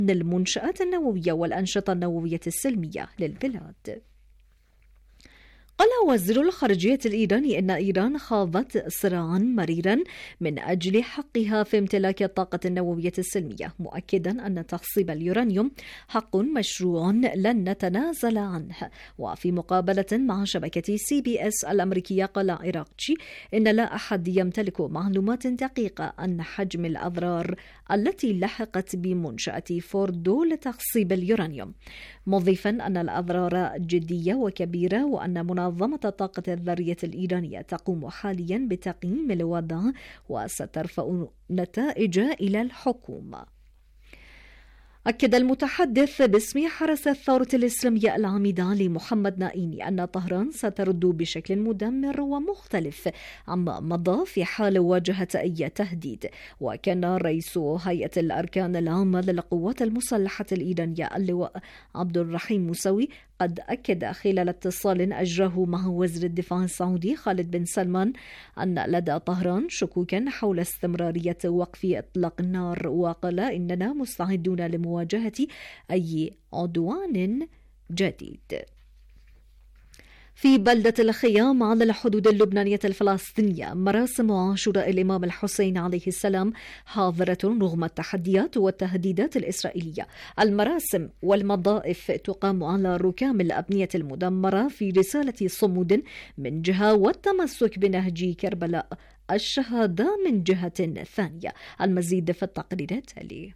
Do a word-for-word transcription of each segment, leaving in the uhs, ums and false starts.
المنشآت النووية والأنشطة النووية السلمية للبلاد. قال وزير الخارجية الإيراني إن إيران خاضت صراعا مريرا من أجل حقها في امتلاك الطاقة النووية السلمية، مؤكدا أن تخصيب اليورانيوم حق مشروع لن نتنازل عنه. وفي مقابلة مع شبكة سي بي اس الأمريكية قال عراقتشي إن لا أحد يمتلك معلومات دقيقة عن حجم الأضرار التي لحقت بمنشأة فوردو لتخصيب اليورانيوم، مضيفا أن الأضرار جدية وكبيرة وأن منظمة الطاقة الذرية الإيرانية تقوم حاليا بتقييم الوضع وسترفع نتائج إلى الحكومة. أكد المتحدث باسم حرس الثورة الإسلامية العميد علي محمد نائيني أن طهران سترد بشكل مدمر ومختلف عما مضى في حال واجهت أي تهديد. وكان رئيس هيئة الأركان العامة للقوات المسلحة الإيرانية اللواء عبد الرحيم موسوي قد أكد خلال اتصال أجراه مع وزير الدفاع السعودي خالد بن سلمان أن لدى طهران شكوكا حول استمرارية وقف إطلاق النار، وقال إننا مستعدون لمواجهة أي عدوان جديد. في بلدة الخيام على الحدود اللبنانية الفلسطينية مراسم عاشوراء الإمام الحسين عليه السلام حاضرة رغم التحديات والتهديدات الإسرائيلية. المراسم والمضائف تقام على ركام الأبنية المدمرة في رسالة صمود من جهة والتمسك بنهج كربلاء الشهادة من جهة ثانية. المزيد في التقرير التالي.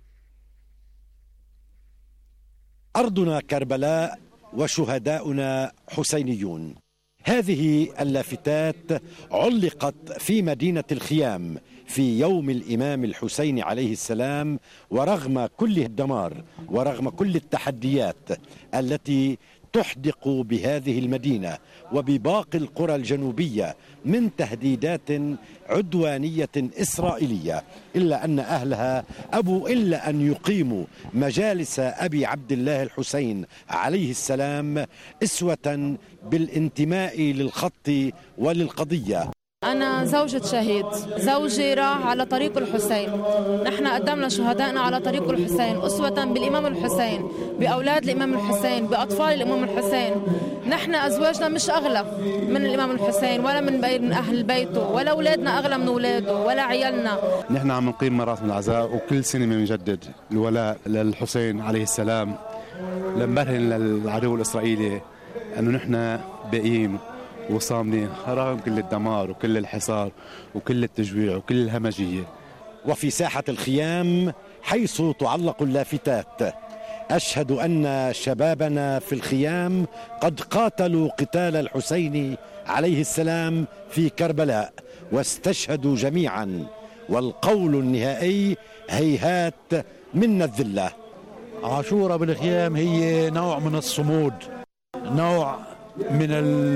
أرضنا كربلاء وشهداؤنا حسينيون. هذه اللافتات علقت في مدينة الخيام في يوم الإمام الحسين عليه السلام، ورغم كل الدمار ورغم كل التحديات التي تحدق بهذه المدينة وبباقي القرى الجنوبية من تهديدات عدوانية إسرائيلية، إلا أن أهلها أبوا إلا أن يقيموا مجالس أبي عبد الله الحسين عليه السلام أسوة بالانتماء للخط وللقضية. أنا زوجة شهيد، زوجي راح على طريق الحسين، نحن قدمنا شهدائنا على طريق الحسين أسوة بالإمام الحسين، بأولاد الإمام الحسين، بأطفال الإمام الحسين. نحن أزواجنا مش أغلى من الإمام الحسين ولا من, من أهل بيته، ولا أولادنا أغلى من أولاده ولا عيالنا. نحن عم نقيم مراسم العزاء وكل سنة بنجدد الولاء للحسين عليه السلام، لنبرهن للعدو الإسرائيلي أنه نحن باقيين وصامنين رغم كل الدمار وكل الحصار وكل التجويع وكل الهمجية. وفي ساحة الخيام حيث تعلق اللافتات أشهد أن شبابنا في الخيام قد قاتلوا قتال الحسين عليه السلام في كربلاء واستشهدوا جميعا، والقول النهائي هيهات منا الذلة. عاشوراء بالخيام هي نوع من الصمود، نوع من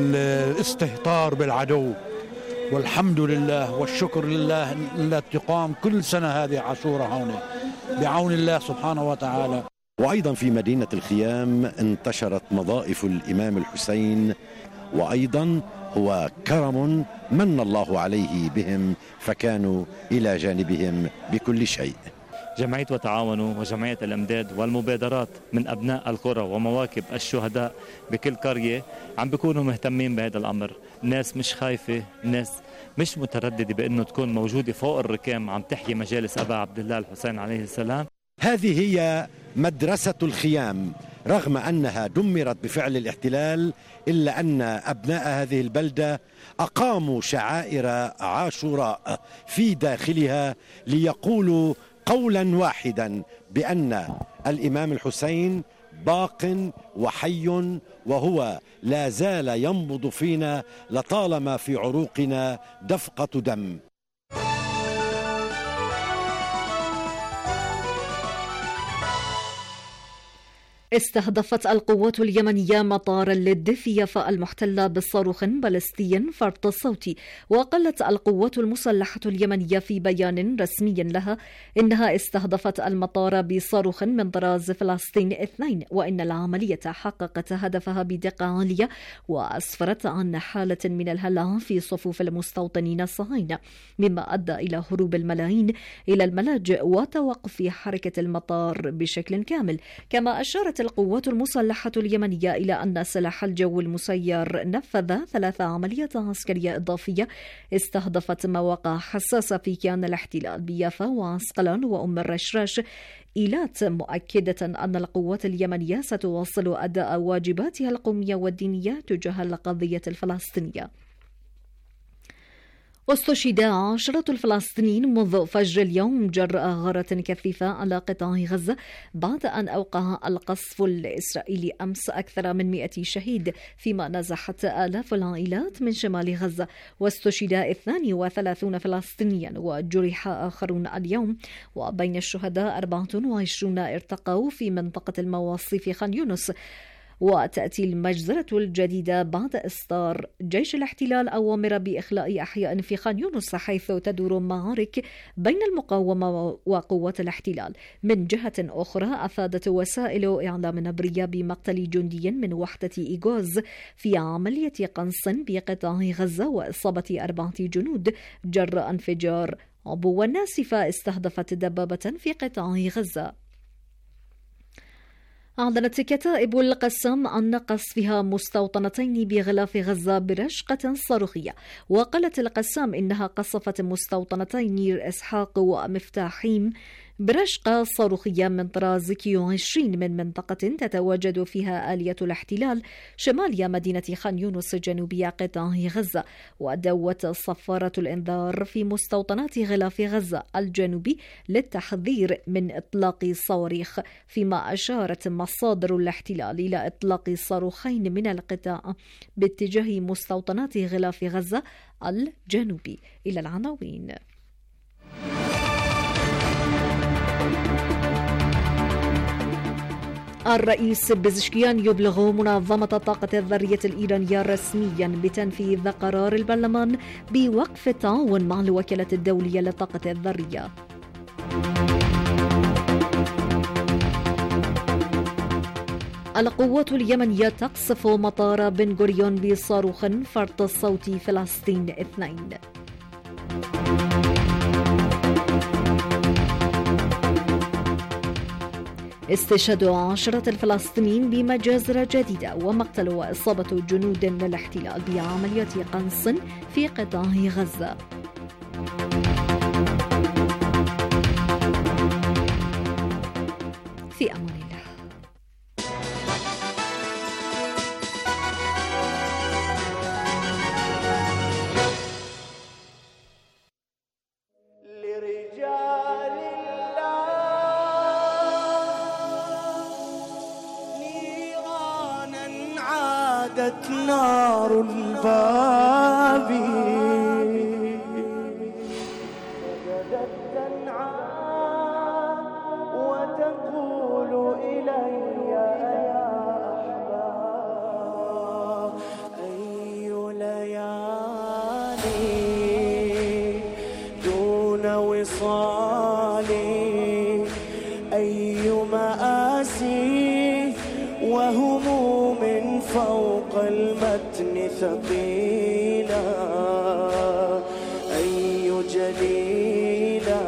الاستهتار بالعدو، والحمد لله والشكر لله التي تقام كل سنة هذه عاشوراء هون بعون الله سبحانه وتعالى. وأيضا في مدينة الخيام انتشرت مضائف الإمام الحسين، وأيضا هو كرم من الله عليه بهم فكانوا إلى جانبهم بكل شيء. جمعية وتعاونوا وجمعية الإمداد والمبادرات من أبناء القرى ومواكب الشهداء بكل قرية عم بيكونوا مهتمين بهذا الأمر. الناس مش خايفة، الناس مش مترددة بأنه تكون موجودة فوق الركام عم تحيي مجالس أبا عبد الله الحسين عليه السلام. هذه هي مدرسة الخيام، رغم أنها دمرت بفعل الاحتلال إلا أن أبناء هذه البلدة أقاموا شعائر عاشوراء في داخلها ليقولوا قولا واحدا بأن الإمام الحسين باق وحي، وهو لا زال ينبض فينا لطالما في عروقنا دفقة دم. استهدفت القوات اليمنية مطار اللد في يافا المحتلة بصاروخ بلستي فرط صوتي. وقالت القوات المسلحة اليمنية في بيان رسمي لها إنها استهدفت المطار بصاروخ من طراز فلسطين اثنين، وإن العملية حققت هدفها بدقة عالية وأسفرت عن حالة من الهلع في صفوف المستوطنين الصهاينة، مما أدى إلى هروب الملايين إلى الملاجئ وتوقف حركة المطار بشكل كامل. كما أشارت القوات المسلحة اليمنية إلى أن سلاح الجو المسير نفذ ثلاث عمليات عسكرية إضافية استهدفت مواقع حساسة في كيان الاحتلال بيافا وعسقلان وأم الرشراش، إيلات مؤكدة أن القوات اليمنية ستواصل أداء واجباتها القومية والدينية تجاه القضية الفلسطينية. واستشهد عشرة الفلسطينيين منذ فجر اليوم جراء غارة كثيفة على قطاع غزة بعد أن أوقع القصف الإسرائيلي أمس أكثر من مئة شهيد، فيما نزحت آلاف العائلات من شمال غزة. واستشهد اثنان وثلاثون فلسطينيا وجرح آخرون اليوم، وبين الشهداء أربعة وعشرين ارتقوا في منطقة المواصي خان يونس. وتأتي المجزرة الجديدة بعد إصدار جيش الاحتلال أوامر بإخلاء أحياء في خان يونس، حيث تدور معارك بين المقاومة وقوات الاحتلال. من جهة أخرى أفادت وسائل إعلام نبرية بمقتل جندي من وحدة إيغوز في عملية قنص بقطاع غزة وإصابة أربعة جنود جراء انفجار عبوة ناسفة استهدفت دبابة في قطاع غزة. أعلنت كتائب القسام عن قصفها مستوطنتين بغلاف غزة برشقة صاروخية. وقالت القسام إنها قصفت مستوطنتين نير إسحاق ومفتاحيم برشقة صاروخية من طراز كيو عشرين من منطقة تتواجد فيها آلية الاحتلال شمال مدينة خان يونس جنوبي قطاع غزة. ودوت صفارة الإنذار في مستوطنات غلاف غزة الجنوبي للتحذير من إطلاق صواريخ، فيما أشارت مصادر الاحتلال إلى إطلاق صاروخين من القطاع باتجاه مستوطنات غلاف غزة الجنوبي. إلى العناوين. الرئيس بزشكيان يبلغ منظمة الطاقة الذرية الإيرانية رسميا بتنفيذ قرار البرلمان بوقف التعاون مع الوكالة الدولية للطاقة الذرية. القوات اليمنية تقصف مطار بن غوريون بصاروخ فرط صوتي فلسطين اثنين. استشهاد عشرة الفلسطينيين بمجازر جديدة ومقتل وإصابة جنود للاحتلال بعملية قنص في قطاع غزة. في أمان الله. نار الباب وجدت تنعى وتقول إلي يا أحباب أي ليالي دون وصالي، أي مآسي وهموم فوق المتن ثقيلا، أي جليلا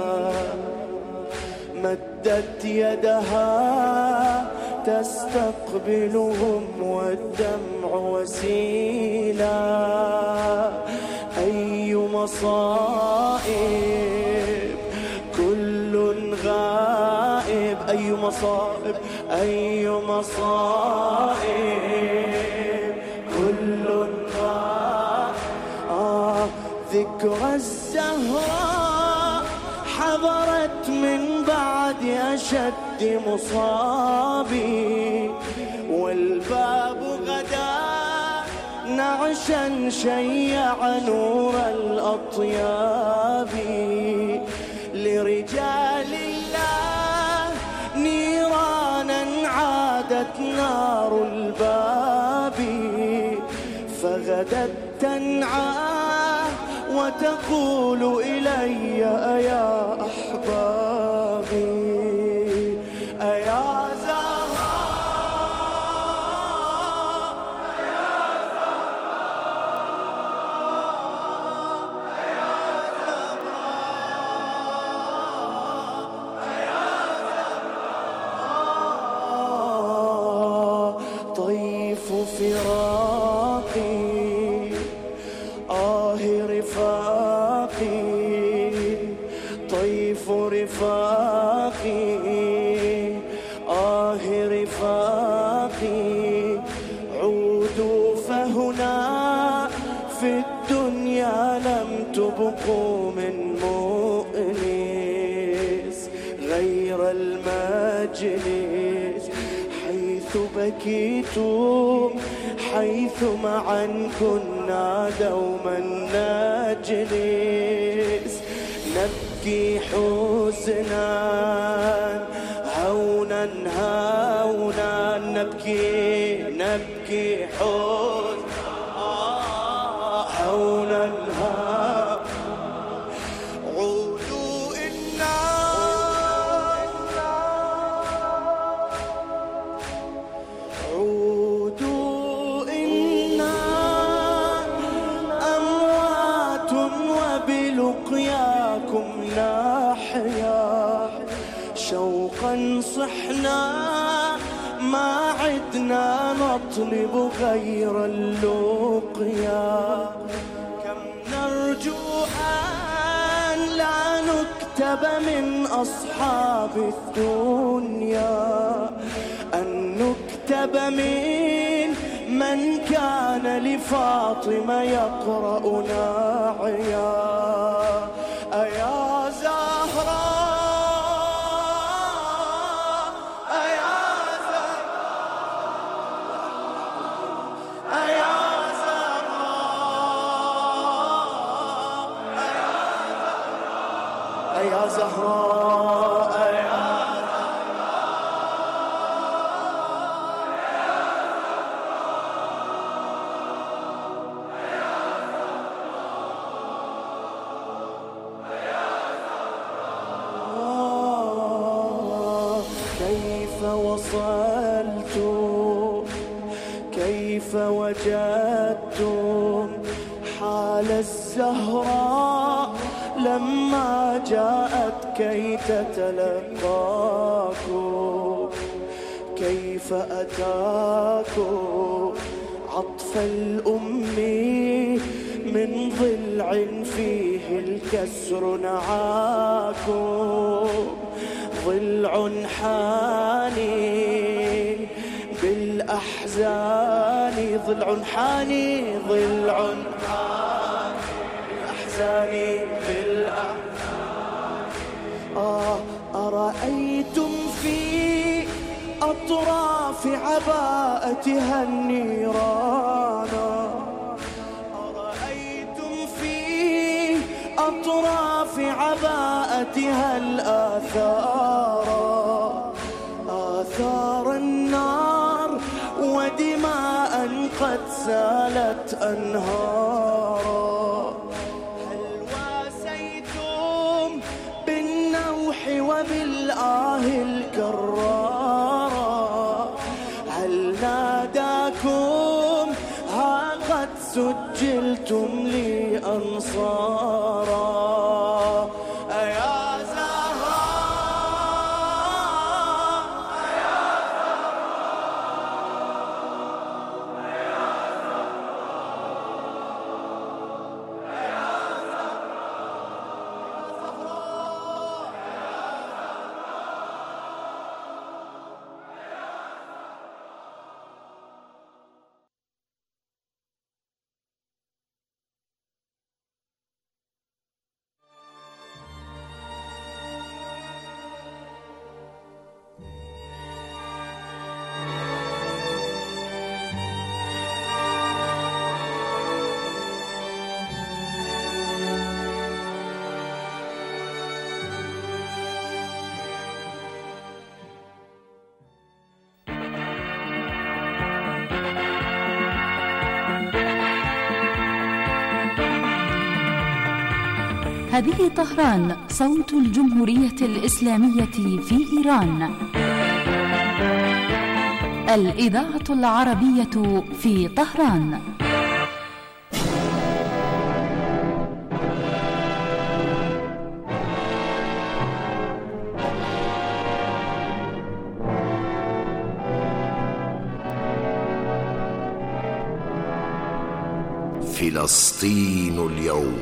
مدت يدها تستقبلهم والدمع وسيلا، أي مصائب كل غائب، أي مصائب أي مصائب كل غائب. آه ذكرى الزهراء حضرت من بعد أشد مصابي، والباب غدا نعشا شيع نور الأطياب، لرجال الله نيرانا عاد نادت نار الباب فغدت تنعى وتقول إلي أيا أحبابي أيا فراقي آه رفاقي طيف رفاقي آه رفاقي عودوا فهنا في الدنيا لم تبقوا من مؤنس غير المجلس حيث بكيتم حيث معا كنا دوما نجلس نبكي حزنا هونا هونا نبكي نبكي حزنا هونا هونا عودوا إنا عودوا إنا أموات وبلقياكم نحيا شوقا صحنا ما عدنا نطلب غير اللقيا كم نرجو أن لا نكتب من أصحاب الدنيا أن نكتب من من كان لفاطمة يقرأ ناعيا أيا زهراء أيا زهراء أيا زهراء أيا زهراء أيا كيف وصلتم كيف وجدتم حال الزهراء لما جاءت كي تتلقاكم كيف أتاكم عطف الأم من ضلع فيه الكسر نعاكم ضلع حاني بالأحزان ضلع حاني ضلع حاني بالأحزان بالأحزان آه أرأيتم في أطراف عباءتها النيران أرأيتم في أطراف عباءتها الآثار آثار النار ودماء قد سالت أنهارا هل واسيتم بالنوح وبالآه الكرارا هل ناداكم ها قد سجلتم لي أنصارا هذه طهران، صوت الجمهورية الإسلامية في إيران. الإذاعة العربية في طهران. فلسطين اليوم.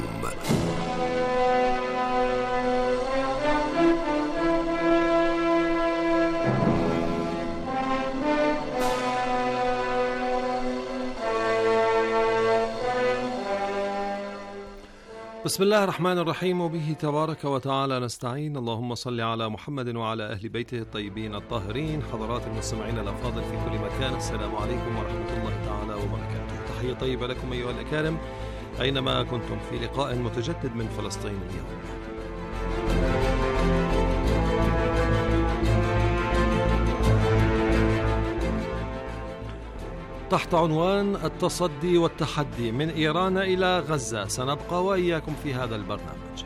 بسم الله الرحمن الرحيم، وبه تبارك وتعالى نستعين. اللهم صل على محمد وعلى أهل بيته الطيبين الطاهرين. حضرات المستمعين الأفاضل في كل مكان، السلام عليكم ورحمة الله تعالى وبركاته. تحية طيبة لكم أيها الأكارم أينما كنتم في لقاء متجدد من فلسطين اليوم. تحت عنوان التصدي والتحدي من إيران إلى غزة، سنبقى وإياكم في هذا البرنامج.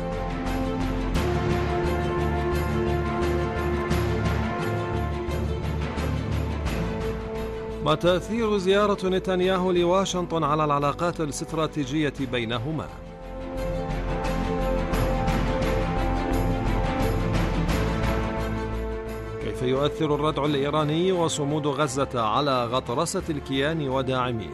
ما تأثير زيارة نتنياهو لواشنطن على العلاقات الاستراتيجية بينهما؟ كيف يؤثر الردع الإيراني وصمود غزة على غطرسة الكيان وداعميه؟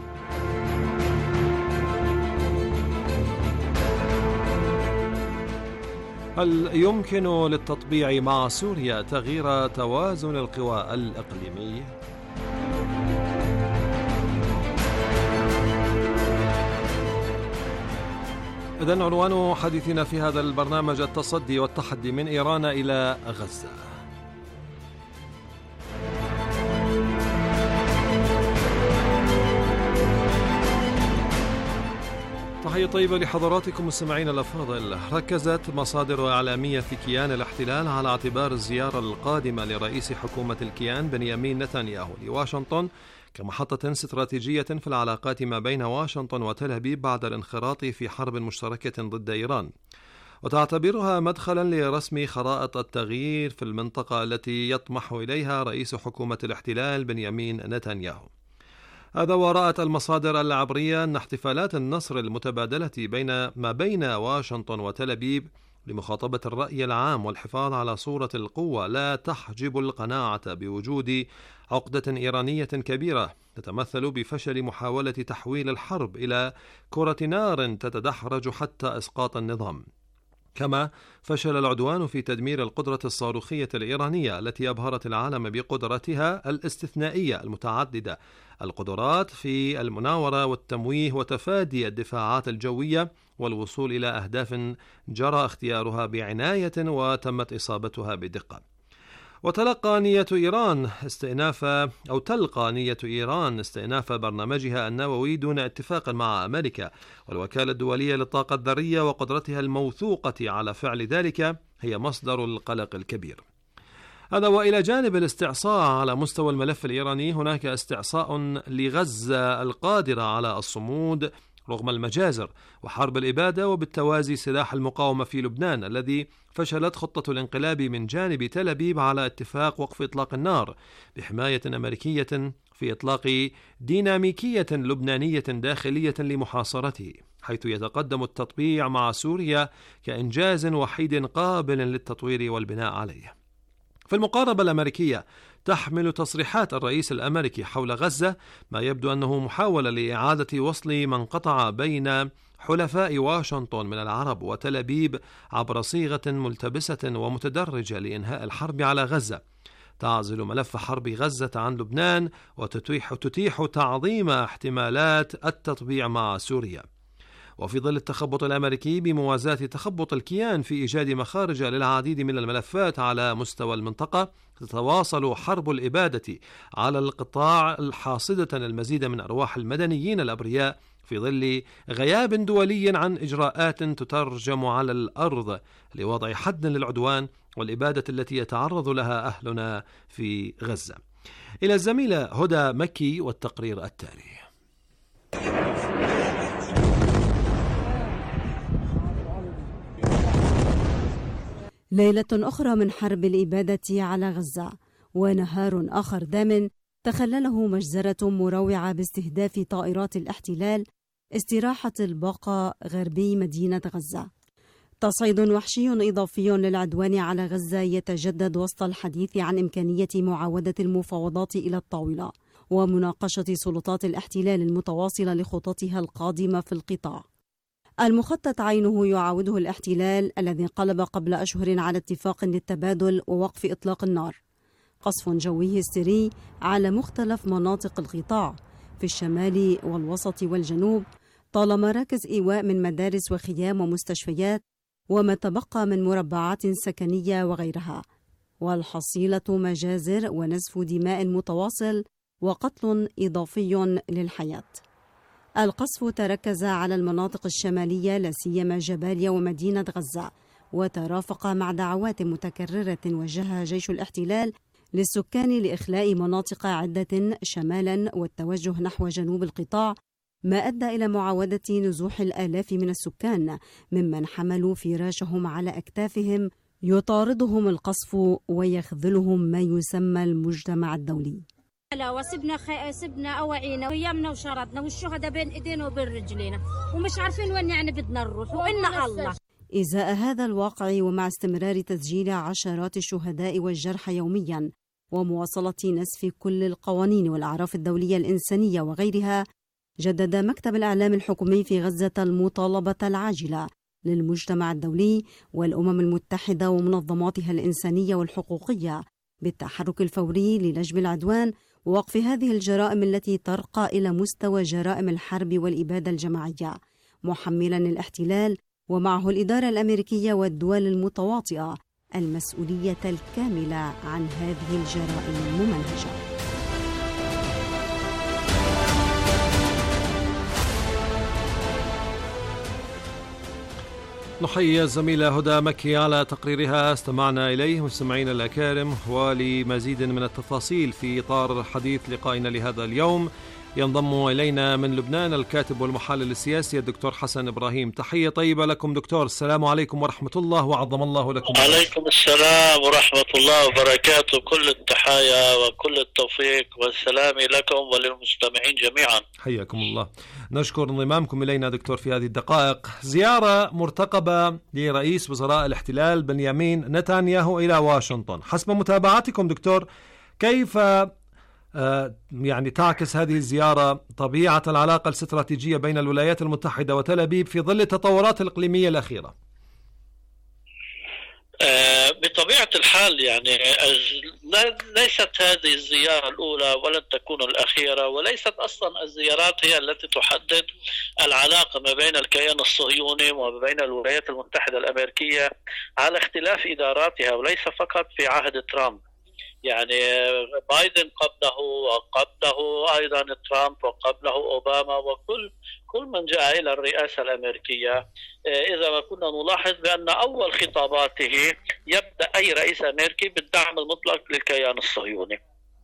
هل يمكن للتطبيع مع سوريا تغيير توازن القوى الإقليمي؟ إذن عنوان حديثنا في هذا البرنامج التصدي والتحدي من إيران إلى غزة. تحية طيبة لحضراتكم مستمعين الأفاضل. ركزت مصادر إعلامية في كيان الاحتلال على اعتبار الزيارة القادمة لرئيس حكومة الكيان بنيامين نتنياهو لواشنطن كمحطة استراتيجية في العلاقات ما بين واشنطن وتل أبيب بعد الانخراط في حرب مشتركة ضد إيران، وتعتبرها مدخلا لرسم خرائط التغيير في المنطقة التي يطمح إليها رئيس حكومة الاحتلال بنيامين نتنياهو. هذا ورأت المصادر العبرية أن احتفالات النصر المتبادلة بين ما بين واشنطن وتل أبيب لمخاطبة الرأي العام والحفاظ على صورة القوة لا تحجب القناعة بوجود عقدة إيرانية كبيرة تتمثل بفشل محاولة تحويل الحرب إلى كرة نار تتدحرج حتى إسقاط النظام، كما فشل العدوان في تدمير القدرة الصاروخية الإيرانية التي أبهرت العالم بقدرتها الاستثنائية المتعددة القدرات في المناورة والتمويه وتفادي الدفاعات الجوية والوصول إلى أهداف جرى اختيارها بعناية وتمت إصابتها بدقة. وتلقى نية إيران استئناف أو تلقى نية إيران استئناف برنامجها النووي دون اتفاق مع أمريكا والوكالة الدولية للطاقة الذرية وقدرتها الموثوقة على فعل ذلك هي مصدر القلق الكبير. هذا وإلى جانب الاستعصاء على مستوى الملف الإيراني، هناك استعصاء لغزة القادرة على الصمود رغم المجازر وحرب الإبادة، وبالتوازي سلاح المقاومة في لبنان الذي فشلت خطة الانقلاب من جانب تل أبيب على اتفاق وقف إطلاق النار بحماية أمريكية في إطلاق ديناميكية لبنانية داخلية لمحاصرته، حيث يتقدم التطبيع مع سوريا كإنجاز وحيد قابل للتطوير والبناء عليه. في المقاربة الأمريكية تحمل تصريحات الرئيس الأمريكي حول غزة ما يبدو أنه محاولة لإعادة وصل ما انقطع بين حلفاء واشنطن من العرب وتل أبيب عبر صيغة ملتبسة ومتدرجة لإنهاء الحرب على غزة، تعزل ملف حرب غزة عن لبنان وتتيح تتيح تعظيم احتمالات التطبيع مع سوريا. وفي ظل التخبط الأمريكي بموازاة تخبط الكيان في إيجاد مخارج للعديد من الملفات على مستوى المنطقة، تتواصل حرب الإبادة على القطاع الحاصدة المزيد من أرواح المدنيين الأبرياء في ظل غياب دولي عن إجراءات تترجم على الأرض لوضع حد للعدوان والإبادة التي يتعرض لها أهلنا في غزة. إلى الزميلة هدى مكي والتقرير التالي. ليلة أخرى من حرب الإبادة على غزة، ونهار آخر دام تخلله مجزرة مروعة باستهداف طائرات الاحتلال استراحة الباقة غربي مدينة غزة. تصعيد وحشي إضافي للعدوان على غزة يتجدد وسط الحديث عن إمكانية معاودة المفاوضات إلى الطاولة ومناقشة سلطات الاحتلال المتواصلة لخططها القادمة في القطاع. المخطط عينه يعاوده الاحتلال الذي انقلب قبل أشهر على اتفاق للتبادل ووقف إطلاق النار. قصف جوي هستيري على مختلف مناطق القطاع في الشمال والوسط والجنوب، طال مراكز إيواء من مدارس وخيام ومستشفيات وما تبقى من مربعات سكنية وغيرها، والحصيلة مجازر ونزف دماء متواصل وقتل إضافي للحياة. القصف تركز على المناطق الشمالية لا سيما جباليا ومدينة غزة، وترافق مع دعوات متكررة وجهها جيش الاحتلال للسكان لإخلاء مناطق عدة شمالا والتوجه نحو جنوب القطاع، ما أدى إلى معاودة نزوح الآلاف من السكان ممن حملوا فراشهم على أكتافهم. يطاردهم القصف ويخذلهم ما يسمى المجتمع الدولي. لا وسبنا خي... سبنا أواعينا ويامنا وشرطنا والشهداء بين إيدينا وبين رجلينا ومش عارفين وين يعني بدنا نروح وإن الله. إزاء هذا الواقع ومع استمرار تسجيل عشرات الشهداء والجرحى يوميا ومواصلة نسف كل القوانين والأعراف الدولية الإنسانية وغيرها، جدد مكتب الإعلام الحكومي في غزة المطالبة العاجلة للمجتمع الدولي والأمم المتحدة ومنظماتها الإنسانية والحقوقية بالتحرك الفوري لنجم العدوان ووقف هذه الجرائم التي ترقى إلى مستوى جرائم الحرب والإبادة الجماعية، محملا الاحتلال ومعه الإدارة الأمريكية والدول المتواطئة المسؤولية الكاملة عن هذه الجرائم الممنهجة. نحيي الزميلة هدى مكي على تقريرها استمعنا إليه. مستمعينا الأكارم، ولمزيد من التفاصيل في إطار حديث لقائنا لهذا اليوم ينضم إلينا من لبنان الكاتب والمحلل السياسي الدكتور حسن إبراهيم. تحية طيبة لكم دكتور، السلام عليكم ورحمة الله وعظم الله لكم. عليكم السلام ورحمة الله وبركاته، كل التحايا وكل التوفيق والسلام لكم وللمستمعين جميعا. حياكم الله. نشكر انضمامكم إلينا دكتور في هذه الدقائق. زيارة مرتقبة لرئيس وزراء الاحتلال بنيامين نتنياهو إلى واشنطن، حسب متابعتكم دكتور كيف يعني تعكس هذه الزيارة طبيعة العلاقة الاستراتيجية بين الولايات المتحدة وتل أبيب في ظل التطورات الإقليمية الأخيرة؟ بطبيعة الحال يعني ليست هذه الزيارة الأولى ولن تكون الأخيرة، وليست أصلا الزيارات هي التي تحدد العلاقة ما بين الكيان الصهيوني وما بين الولايات المتحدة الأمريكية على اختلاف إداراتها، وليس فقط في عهد ترامب. يعني بايدن قبله وقبله أيضا ترامب وقبله أوباما وكل كل من جاء إلى الرئاسة الأمريكية، إذا ما كنا نلاحظ بأن أول خطاباته يبدأ أي رئيس أمريكي بالدعم المطلق للكيان الصهيوني.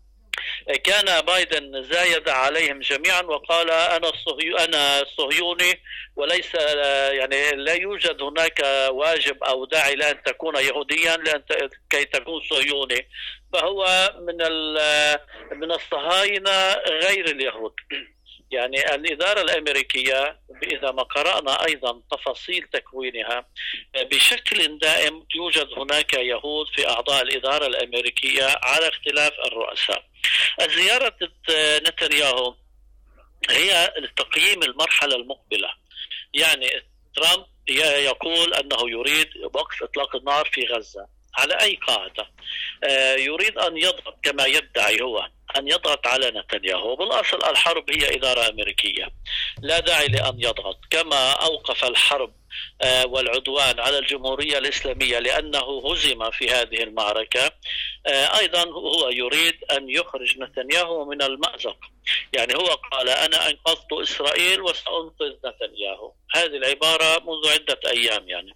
كان بايدن زايد عليهم جميعا وقال أنا الصهيو أنا صهيوني، وليس يعني لا يوجد هناك واجب أو داعي لأن تكون يهوديا لأن كي تكون صهيوني، فهو من من الصهاينة غير اليهود. يعني الإدارة الأمريكية إذا ما قرأنا أيضا تفاصيل تكوينها بشكل دائم يوجد هناك يهود في أعضاء الإدارة الأمريكية على اختلاف الرؤساء. الزيارة نتنياهو هي لتقييم المرحلة المقبلة. يعني ترامب يقول أنه يريد وقف إطلاق النار في غزة على أي قاعدة؟ يريد أن يضغط كما يدعي هو أن يضغط على نتنياهو. بالأصل الحرب هي إدارة أمريكية، لا داعي لأن يضغط. كما أوقف الحرب والعدوان على الجمهورية الإسلامية لأنه هزم في هذه المعركة، أيضا هو يريد أن يخرج نتنياهو من المأزق. يعني هو قال أنا أنقذت إسرائيل وسأنقذ نتنياهو، هذه العبارة منذ عدة أيام. يعني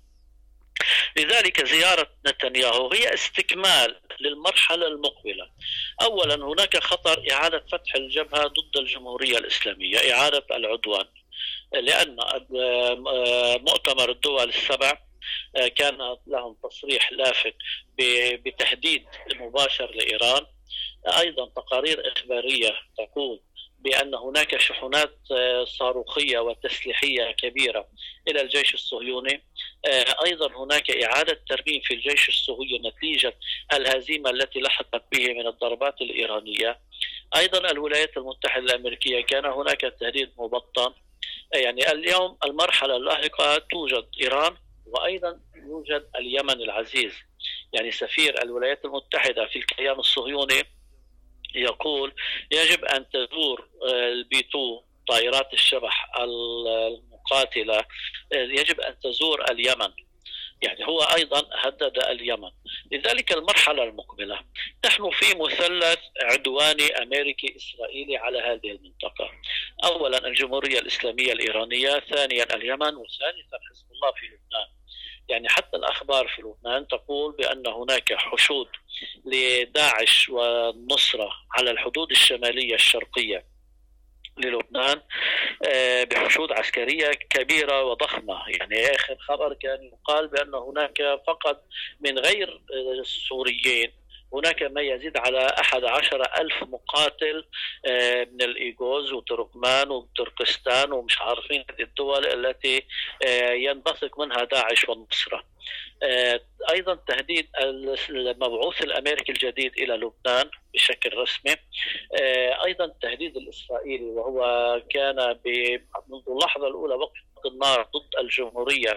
لذلك زيارة نتنياهو هي استكمال للمرحلة المقبلة. أولا هناك خطر إعادة فتح الجبهة ضد الجمهورية الإسلامية، إعادة العدوان، لأن مؤتمر الدول السبع كان لهم تصريح لافت بتهديد مباشر لإيران. أيضا تقارير إخبارية تقول بأن هناك شحنات صاروخية وتسليحية كبيرة إلى الجيش الصهيوني. أيضا هناك إعادة ترميم في الجيش الصهيوني نتيجة الهزيمة التي لحقت به من الضربات الإيرانية. أيضا الولايات المتحدة الأمريكية كان هناك تهديد مبطن. يعني اليوم المرحلة اللاحقة توجد إيران وأيضا يوجد اليمن العزيز. يعني سفير الولايات المتحدة في الكيان الصهيوني يقول يجب أن تزور البي تو طائرات الشبح المقاتلة، يجب أن تزور اليمن. يعني هو أيضا هدد اليمن. لذلك المرحلة المقبلة نحن في مثلث عدواني أمريكي إسرائيلي على هذه المنطقة. أولا الجمهورية الإسلامية الإيرانية، ثانيا اليمن، وثالثا حزب الله في لبنان. يعني حتى الأخبار في لبنان تقول بأن هناك حشود لداعش والنصرة على الحدود الشمالية الشرقية للبنان بحشود عسكرية كبيرة وضخمة. يعني آخر خبر كان يقال بأن هناك فقط من غير السوريين هناك ما يزيد على أحد عشر ألف مقاتل من الإيغوز وتركمان وتركستان ومش عارفين الدول التي ينبثق منها داعش والنصرة. أيضا تهديد المبعوث الأمريكي الجديد إلى لبنان بشكل رسمي. أيضا التهديد الإسرائيلي، وهو كان منذ اللحظة الأولى وقف النار ضد الجمهورية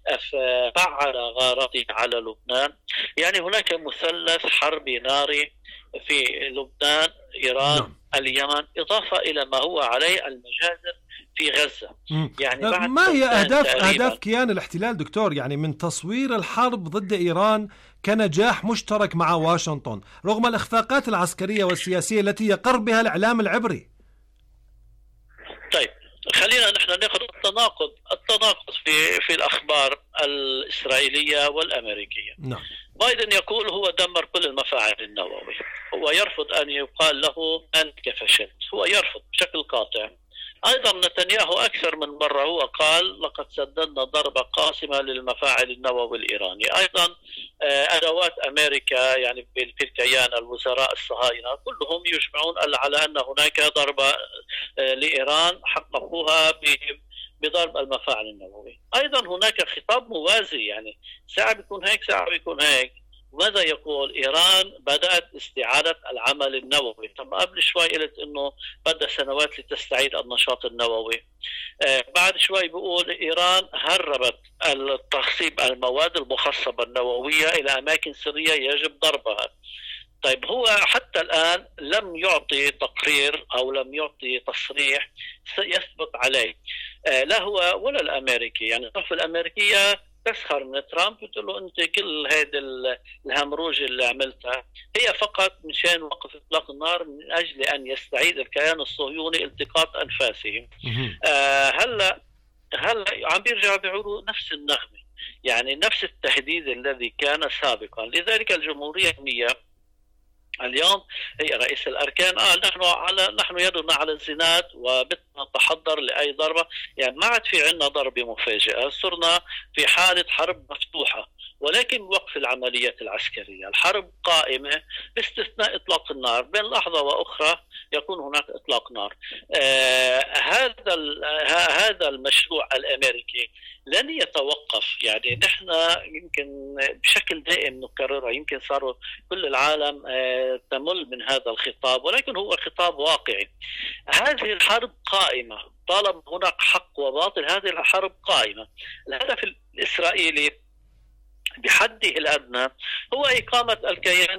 فعل غارته على لبنان. يعني هناك مثلث حربي ناري في لبنان، إيران، نعم. اليمن، إضافة إلى ما هو عليه المجازر في غزة. يعني بعد ما هي أهداف أهداف كيان الاحتلال دكتور؟ يعني من تصوير الحرب ضد إيران كنجاح مشترك مع واشنطن رغم الإخفاقات العسكرية والسياسية التي يقر بها الإعلام العبري. طيب خلينا نحن ناخذ التناقض التناقض في في الأخبار الإسرائيلية والأمريكية. نعم. بايدن يقول هو دمر كل المفاعل النووية، هو يرفض أن يقال له أنت فشلت، هو يرفض بشكل قاطع. أيضا نتنياهو أكثر من مرة هو قال لقد سددنا ضربة قاسمة للمفاعل النووي الإيراني. أيضا أدوات أمريكا يعني في الكيان الوزراء الصهاينة كلهم يجمعون على أن هناك ضربة لإيران حققوها بضرب المفاعل النووي. أيضا هناك خطاب موازي، يعني ساعة بيكون هيك ساعة بيكون هيك. ماذا يقول؟ إيران بدأت استعادة العمل النووي. طب قبل شوي قلت إنه بدأ سنوات لتستعيد النشاط النووي. آه بعد شوي بيقول إيران هربت التخصيب المواد المخصبة النووية إلى أماكن سرية يجب ضربها. طيب هو حتى الآن لم يعطي تقرير أو لم يعطي تصريح يثبت عليه، آه لا هو ولا الأمريكي. يعني الصحف الأمريكية تسخر من ترامب، بتقول له انت كل هيدا الهمروج اللي عملتها هي فقط مشان وقف اطلاق النار من اجل ان يستعيد الكيان الصهيوني التقاط انفاسهم. آه هلا هلا عم بيرجعوا بيعودوا نفس النغمه، يعني نفس التهديد الذي كان سابقا. لذلك الجمهوريه الامنيه اليوم هي رئيس الأركان قال آه نحن على نحن يدنا على الزناد وبنتحضر لأي ضربة. يعني ما عاد في عنا ضربة مفاجئة، صرنا في حالة حرب مفتوحة ولكن بوقف العمليات العسكرية. الحرب قائمة باستثناء إطلاق النار، بين لحظة وأخرى يكون هناك إطلاق نار. آه هذا هذا المشروع الأمريكي لن يتوقف. يعني نحن يمكن بشكل دائم نكررها، يمكن صاروا كل العالم آه تمل من هذا الخطاب، ولكن هو خطاب واقعي. هذه الحرب قائمة طالما هناك حق وباطل، هذه الحرب قائمة. الهدف الإسرائيلي بحده الأدنى هو إقامة الكيان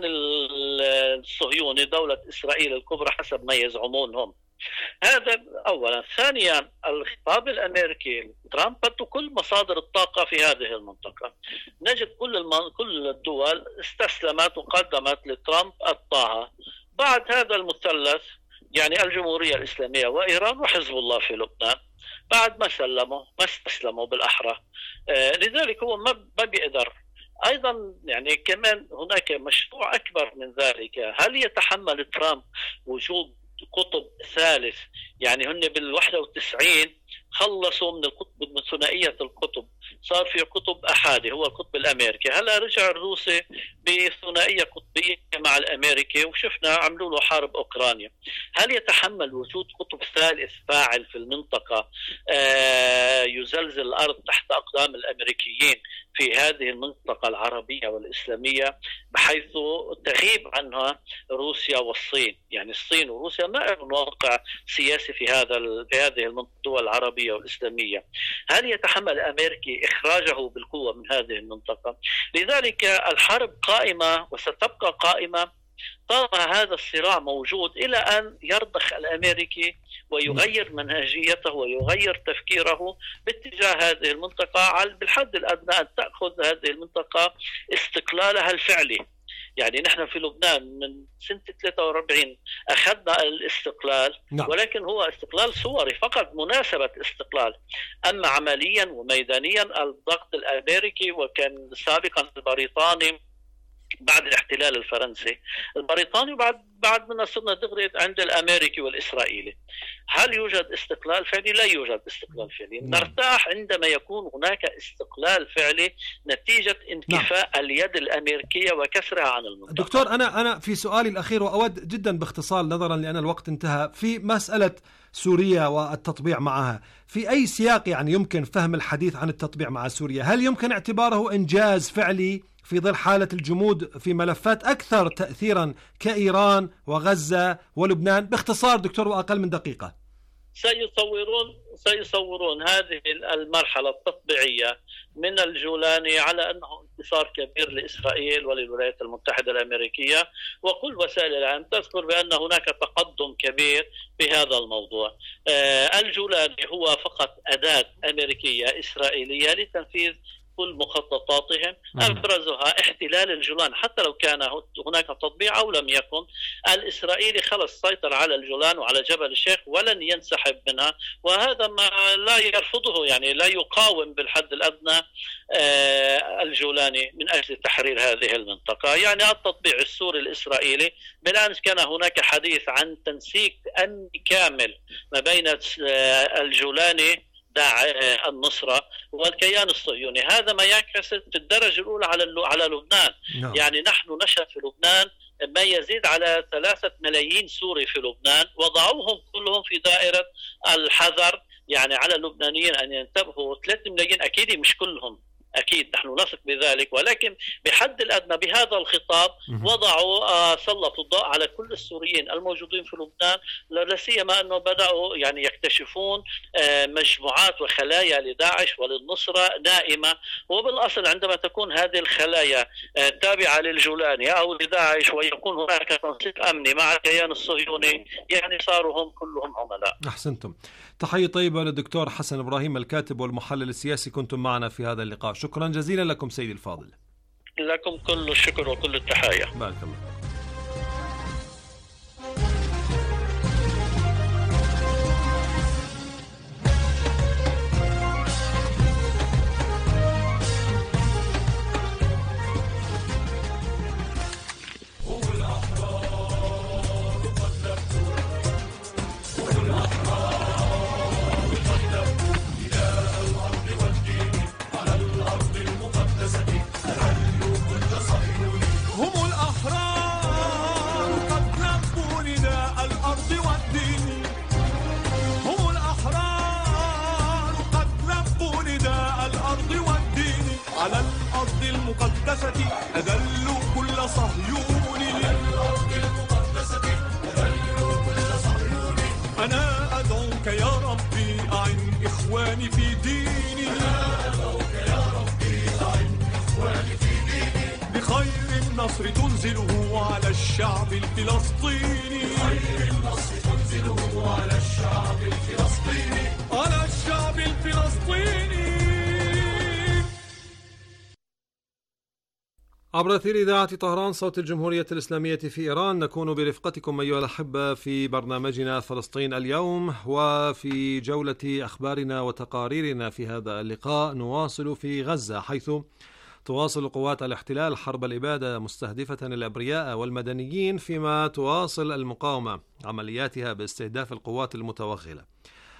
الصهيوني دولة إسرائيل الكبرى حسب ما يزعمون هم. هذا أولا. ثانيا الخطاب الأمريكي ترامب بده كل مصادر الطاقة في هذه المنطقة. نجد كل الم... كل الدول استسلمت وقدمت لترامب الطاعة. بعد هذا المثلث يعني الجمهورية الإسلامية وإيران وحزب الله في لبنان بعد ما سلموا ما استسلموا بالأحرى. آه لذلك هو ما ما بيقدر. أيضا يعني كمان هناك مشروع أكبر من ذلك. هل يتحمل ترامب وجود قطب ثالث؟ يعني هن بالواحدة وتسعين خلصوا من القطب من ثنائية القطب، صار في قطب أحادي هو القطب الأمريكي. هلا رجع الروسي بثنائية قطبية مع الأمريكي، وشفنا عملوا له حرب أوكرانيا. هل يتحمل وجود قطب ثالث فاعل في المنطقة آه يزلزل الأرض تحت أقدام الأمريكيين في هذه المنطقة العربية والإسلامية، بحيث تغيب عنها روسيا والصين؟ يعني الصين وروسيا ما لهم واقع سياسي في هذا في هذه الدول العربية والإسلامية. هل يتحمل الأمريكي إخراجه بالقوة من هذه المنطقة؟ لذلك الحرب قائمة وستبقى قائمة طالما هذا الصراع موجود، إلى أن يرضخ الأمريكي ويغير منهجيته ويغير تفكيره باتجاه هذه المنطقة، بالحد الأدنى أن تأخذ هذه المنطقة استقلالها الفعلي. يعني نحن في لبنان من سنة ثلاثة وأربعين أخذنا الاستقلال، نعم. ولكن هو استقلال صوري فقط، مناسبة استقلال. أما عمليا وميدانيا الضغط الأمريكي، وكان سابقا البريطاني بعد الاحتلال الفرنسي، البريطاني بعد بعد من صرنا دغري عند الأمريكي والإسرائيلي. هل يوجد استقلال فعلي؟ لا يوجد استقلال فعلي. نعم. نرتاح عندما يكون هناك استقلال فعلي نتيجة انكفاء نعم. اليد الأمريكية وكسرها عن المنطقة. دكتور، أنا أنا في سؤالي الأخير وأود جدا باختصار نظرا لأن الوقت انتهى، في مسألة سوريا والتطبيع معها، في أي سياق يعني يمكن فهم الحديث عن التطبيع مع سوريا؟ هل يمكن اعتباره إنجاز فعلي في ظل حالة الجمود في ملفات أكثر تأثيرا كإيران وغزة ولبنان؟ باختصار دكتور وأقل من دقيقة. سيصورون سيصورون هذه المرحلة التطبيعية من الجولاني على أنه انتصار كبير لإسرائيل وللولايات المتحدة الأمريكية، وكل وسائل العالم تذكر بأن هناك تقدم كبير في هذا الموضوع. آه الجولاني هو فقط أداة أمريكية إسرائيلية لتنفيذ كل مخططاتهم، أبرزها احتلال الجولان. حتى لو كان هناك تطبيع أو لم يكن، الإسرائيلي خلص سيطر على الجولان وعلى جبل الشيخ ولن ينسحب منها، وهذا ما لا يرفضه، يعني لا يقاوم بالحد الأدنى الجولاني من أجل تحرير هذه المنطقة. يعني التطبيع السوري الإسرائيلي بالأمس كان هناك حديث عن تنسيق أمني كامل ما بين الجولاني داع النصرة والكيان الصهيوني. هذا ما يعكس في الدرجة الأولى على على لبنان. no. يعني نحن نشأ في لبنان ما يزيد على ثلاثة ملايين سوري في لبنان، وضعوهم كلهم في دائرة الحذر. يعني على اللبنانيين أن ينتبهوا، ثلاثة ملايين أكيد مش كلهم، أكيد نحن نثق بذلك، ولكن بحد الأدنى بهذا الخطاب وضعوا آه سلطوا الضوء على كل السوريين الموجودين في لبنان، لا سيما أنه بدأوا يعني يكتشفون آه مجموعات وخلايا لداعش وللنصرة نائمة. وبالأصل عندما تكون هذه الخلايا آه تابعة للجولاني أو لداعش ويكون هناك تنسيق أمني مع الكيان الصهيوني، يعني صاروا هم كلهم عملاء. أحسنتم. تحية طيبة للدكتور حسن إبراهيم الكاتب والمحلل السياسي، كنتم معنا في هذا اللقاء. شكرا جزيلا لكم سيدي الفاضل. لكم كل الشكر وكل التحية. بارك الله. على الأرض المقدسة أذلوا كل صهيوني، أنا أدعوك يا ربي أعن إخواني في ديني، بخير النصر تنزله على الشعب الفلسطيني، على الشعب الفلسطيني، على الشعب الفلسطيني. عبر أثير إذاعة طهران صوت الجمهورية الإسلامية في إيران، نكون برفقتكم أيها الأحبة في برنامجنا فلسطين اليوم، وفي جولة أخبارنا وتقاريرنا في هذا اللقاء نواصل في غزة، حيث تواصل قوات الاحتلال حرب الإبادة مستهدفة الأبرياء والمدنيين، فيما تواصل المقاومة عملياتها باستهداف القوات المتوغلة.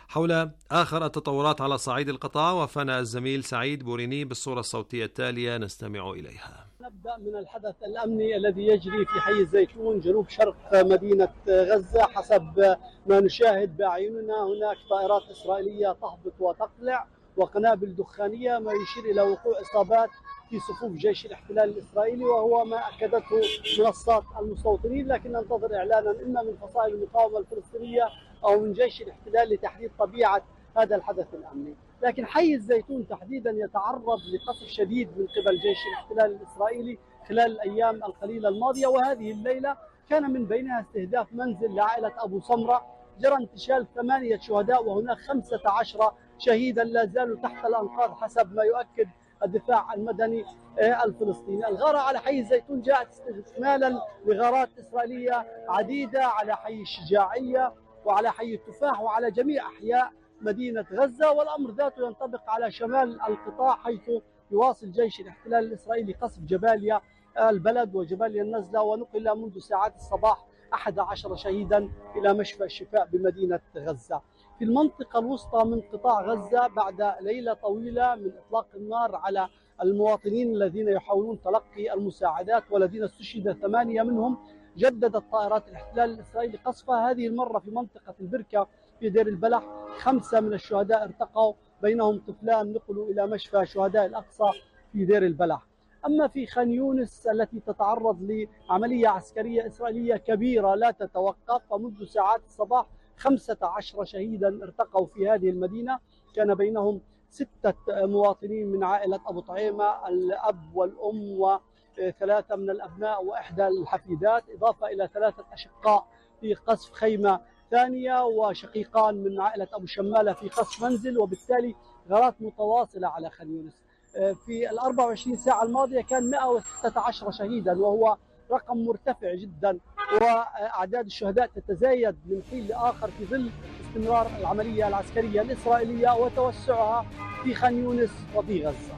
حول آخر التطورات على صعيد القطاع وفانا الزميل سعيد بوريني بالصورة الصوتية التالية نستمع إليها. نبدأ من الحدث الأمني الذي يجري في حي الزيتون جنوب شرق مدينة غزة. حسب ما نشاهد بأعيننا هناك طائرات إسرائيلية تهبط وتقلع وقنابل دخانية، ما يشير إلى وقوع إصابات في صفوف جيش الاحتلال الإسرائيلي، وهو ما أكدته منصات المستوطنين، لكن ننتظر إعلانا إما من فصائل المقاومة الفلسطينية أو من جيش الاحتلال لتحديد طبيعة هذا الحدث الأمني. لكن حي الزيتون تحديدا يتعرض لقصف شديد من قبل جيش الاحتلال الإسرائيلي خلال الأيام القليلة الماضية، وهذه الليلة كان من بينها استهداف منزل لعائلة أبو سمرة، جرى انتشال ثمانية شهداء وهناك خمسة عشر شهيدا لا زالوا تحت الأنقاض حسب ما يؤكد الدفاع المدني الفلسطيني. الغارة على حي الزيتون جاءت استكمالا لغارات إسرائيلية عديدة على حي الشجاعية وعلى حي التفاح وعلى جميع أحياء مدينة غزة، والأمر ذاته ينطبق على شمال القطاع حيث يواصل جيش الاحتلال الإسرائيلي قصف جباليا البلد وجباليا النزلة، ونقل منذ ساعات الصباح أحد عشر شهيدا إلى مشفى الشفاء بمدينة غزة. في المنطقة الوسطى من قطاع غزة بعد ليلة طويلة من إطلاق النار على المواطنين الذين يحاولون تلقي المساعدات والذين استشهد ثمانية منهم، جددت طائرات الاحتلال الإسرائيلي قصفها هذه المرة في منطقة البركة في دير البلح. خمسة من الشهداء ارتقوا، بينهم طفلان نقلوا إلى مشفى شهداء الأقصى في دير البلح. أما في خان يونس التي تتعرض لعملية عسكرية إسرائيلية كبيرة لا تتوقف، فمنذ ساعات الصباح خمسة عشر شهيدا ارتقوا في هذه المدينة، كان بينهم ستة مواطنين من عائلة أبو طعيمة، الأب والأم وثلاثة من الأبناء وإحدى الحفيدات، إضافة إلى ثلاثة أشقاء في قصف خيمة ثانية وشقيقان من عائلة أبو شمالة في قصف منزل، وبالتالي غارات متواصلة على خان يونس. في الأربع وعشرين ساعة الماضية كان مئة وستة عشر شهيدا، وهو رقم مرتفع جدا، وأعداد الشهداء تتزايد من حين لآخر في ظل استمرار العملية العسكرية الإسرائيلية وتوسعها في خان يونس وفي غزة.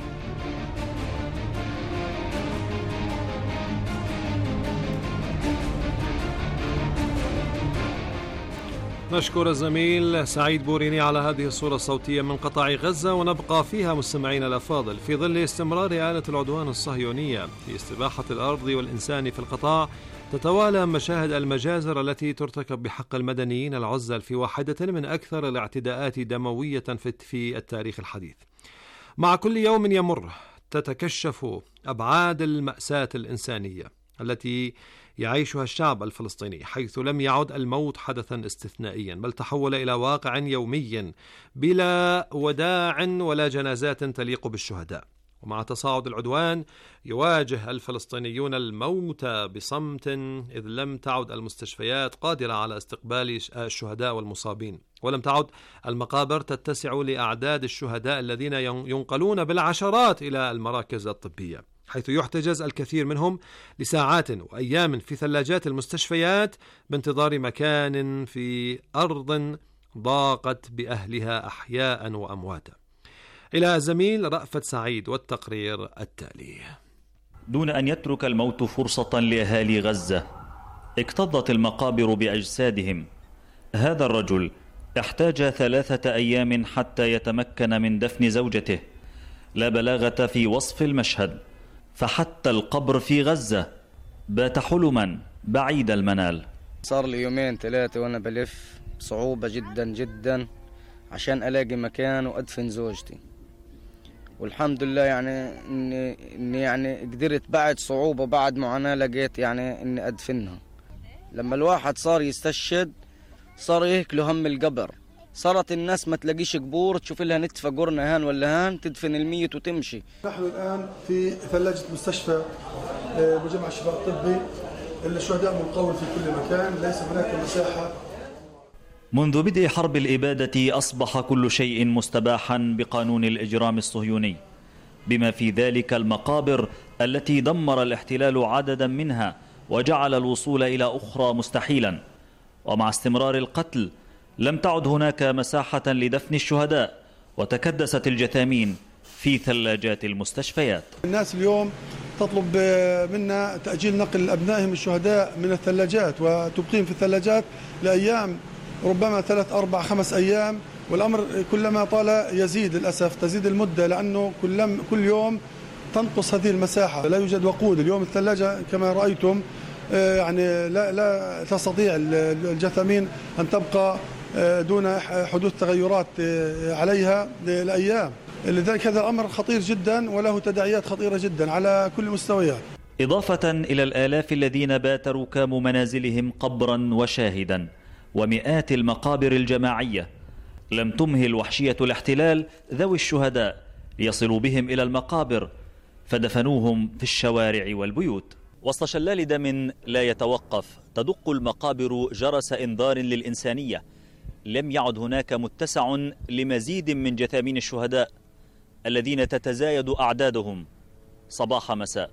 نشكر الزميل سعيد بوريني على هذه الصورة الصوتية من قطاع غزة، ونبقى فيها مستمعين الأفاضل في ظل استمرار آلة العدوان الصهيونية في استباحة الأرض والإنسان في القطاع. تتوالى مشاهد المجازر التي ترتكب بحق المدنيين العزل في واحدة من أكثر الاعتداءات دموية في التاريخ الحديث. مع كل يوم يمر تتكشف أبعاد المأساة الإنسانية التي يعيشها الشعب الفلسطيني، حيث لم يعد الموت حدثا استثنائيا، بل تحول إلى واقع يومي بلا وداع ولا جنازات تليق بالشهداء. ومع تصاعد العدوان يواجه الفلسطينيون الموت بصمت، إذ لم تعد المستشفيات قادرة على استقبال الشهداء والمصابين، ولم تعد المقابر تتسع لأعداد الشهداء الذين ينقلون بالعشرات إلى المراكز الطبية، حيث يحتجز الكثير منهم لساعات وأيام في ثلاجات المستشفيات بانتظار مكان في أرض ضاقت بأهلها أحياء وأمواتا. إلى الزميل رأفت سعيد والتقرير التالي. دون أن يترك الموت فرصة لأهالي غزة اكتظت المقابر بأجسادهم. هذا الرجل احتاج ثلاثة أيام حتى يتمكن من دفن زوجته. لا بلاغة في وصف المشهد، فحتى القبر في غزة بات حلما بعيد المنال. صار لي يومين ثلاثة وأنا بلف صعوبة جدا جدا عشان ألاقي مكان وأدفن زوجتي، والحمد لله يعني إني, إني يعني قدرت بعد صعوبة بعد معاناة لقيت يعني إني أدفنها. لما الواحد صار يستشهد صار يهكله هم القبر، صارت الناس ما تلاقيش قبور، تشوف لها نتفة قرن هان ولا هان تدفن الميت وتمشي. نحن الآن في ثلاجة مستشفى مجمع الشفاء الطبي، الشهداء منقول في كل مكان، ليس هناك مساحة. منذ بدء حرب الإبادة أصبح كل شيء مستباحا بقانون الإجرام الصهيوني، بما في ذلك المقابر التي دمر الاحتلال عددا منها وجعل الوصول إلى أخرى مستحيلا. ومع استمرار القتل لم تعد هناك مساحة لدفن الشهداء، وتكدست الجثامين في ثلاجات المستشفيات. الناس اليوم تطلب منا تأجيل نقل أبنائهم الشهداء من الثلاجات وتبقيهم في الثلاجات لأيام ربما ثلاث أربع خمس أيام، والأمر كلما طال يزيد للأسف، تزيد المدة لأنه كل كل يوم تنقص هذه المساحة، لا يوجد وقود. اليوم الثلاجة كما رأيتم يعني لا لا تستطيع الجثامين أن تبقى دون حدوث تغيرات عليها لأيام. لذلك هذا الأمر خطير جدا وله تداعيات خطيرة جدا على كل المستويات. إضافة إلى الآلاف الذين بات ركام منازلهم قبرا وشاهدا ومئات المقابر الجماعية، لم تمهل وحشية الاحتلال ذوي الشهداء ليصلوا بهم إلى المقابر فدفنوهم في الشوارع والبيوت. وسط شلال دم لا يتوقف تدق المقابر جرس إنذار للإنسانية. لم يعد هناك متسع لمزيد من جثامين الشهداء الذين تتزايد أعدادهم صباح مساء.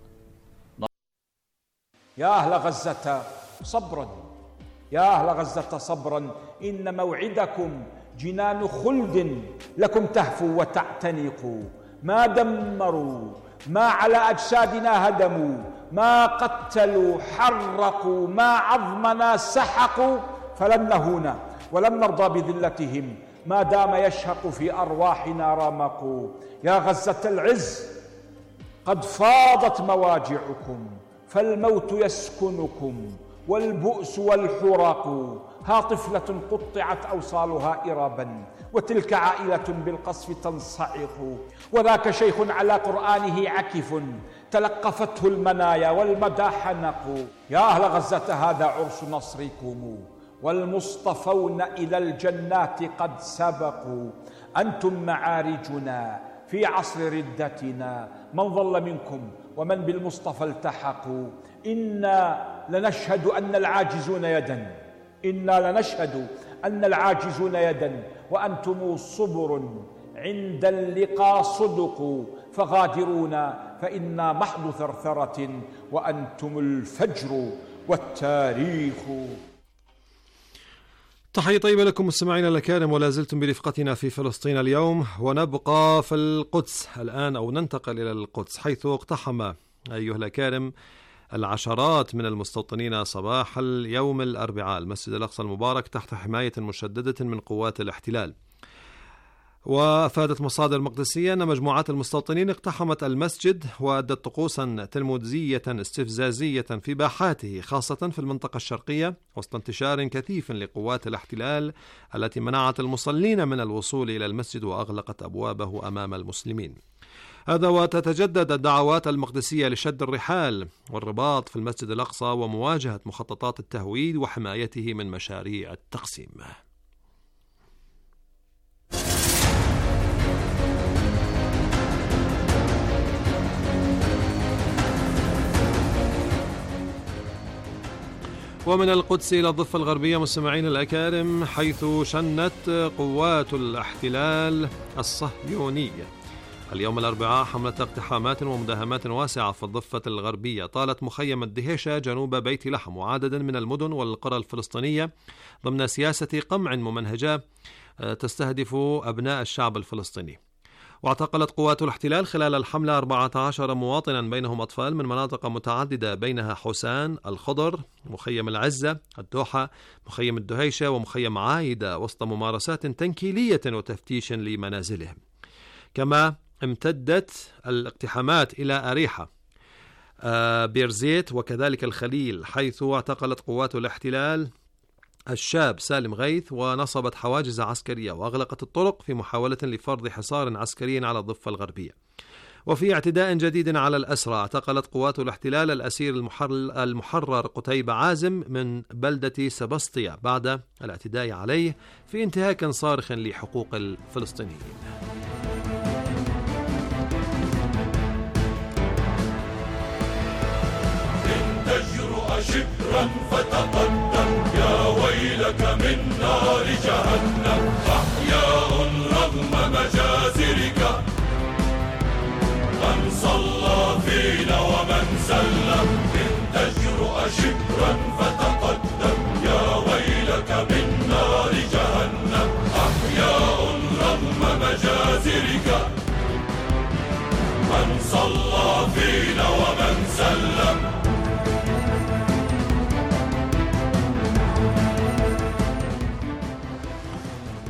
يا أهل غزة صبرا، يا أهل غزة صبرا، إن موعدكم جنان خلد لكم تهفوا وتعتنقوا. ما دمروا، ما على أجسادنا هدموا، ما قتلوا حرقوا، ما عظمنا سحقوا، فلن نهون ولن نرضى بذلتهم ما دام يشهق في أرواحنا رمقوا. يا غزة العز قد فاضت مواجعكم، فالموت يسكنكم والبؤس والحراق. ها طفلة قطعت أوصالها إرابا، وتلك عائلة بالقصف تنصعق، وذاك شيخ على قرآنه عكف تلقفته المنايا والمدى حنق. يا أهل غزة هذا عرس نصركم، والمصطفون إلى الجنات قد سبقوا. أنتم معارجنا في عصر ردتنا، من ظل منكم ومن بالمصطفى التحقوا. إنا لنشهد أن العاجزون يدا، إنا لنشهد أن العاجزون يدا، وأنتم صبر عند اللقاء صدقوا. فغادرونا فإنا محض ثرثرة، وأنتم الفجر والتاريخ. تحية طيبة لكم مستمعينا الكرام، ولا زلتم برفقتنا في فلسطين اليوم، ونبقى في القدس الآن، أو ننتقل إلى القدس، حيث اقتحم أيها الأكارم العشرات من المستوطنين صباح اليوم الأربعاء المسجد الأقصى المبارك تحت حماية مشددة من قوات الاحتلال. وأفادت مصادر مقدسية أن مجموعات المستوطنين اقتحمت المسجد وأدت طقوسا تلمودية استفزازية في باحاته، خاصة في المنطقة الشرقية، وسط انتشار كثيف لقوات الاحتلال التي منعت المصلين من الوصول إلى المسجد وأغلقت أبوابه أمام المسلمين. هذا وتتجدد الدعوات المقدسية لشد الرحال والرباط في المسجد الأقصى ومواجهة مخططات التهويد وحمايته من مشاريع التقسيم. ومن القدس إلى الضفة الغربية مستمعين الأكارم، حيث شنت قوات الاحتلال الصهيونية اليوم الأربعاء حملة اقتحامات ومداهمات واسعة في الضفة الغربية طالت مخيم الدهيشة جنوب بيت لحم وعددا من المدن والقرى الفلسطينية ضمن سياسة قمع ممنهجة تستهدف أبناء الشعب الفلسطيني. واعتقلت قوات الاحتلال خلال الحملة أربعة عشر مواطنا بينهم أطفال من مناطق متعددة بينها حسان، الخضر، مخيم العزة، الدوحة، مخيم الدهيشة ومخيم عايدة، وسط ممارسات تنكيلية وتفتيش لمنازلهم. كما امتدت الاقتحامات إلى أريحة، بيرزيت وكذلك الخليل، حيث اعتقلت قوات الاحتلال الشاب سالم غيث ونصبت حواجز عسكرية وأغلقت الطرق في محاولة لفرض حصار عسكري على الضفة الغربية. وفي اعتداء جديد على الأسرى اعتقلت قوات الاحتلال الأسير المحرر قتيبة عازم من بلدة سبسطية بعد الاعتداء عليه في انتهاك صارخ لحقوق الفلسطينيين. تجرؤ شبرا فتقدم، يا ويلك من نار جهنم، أحياء رغم مجازرك، من صلى فينا ومن سلم. إن تجرؤ شبرا فتقدم، يا ويلك من نار جهنم، أحياء رغم مجازرك، من صلى فينا ومن سلم.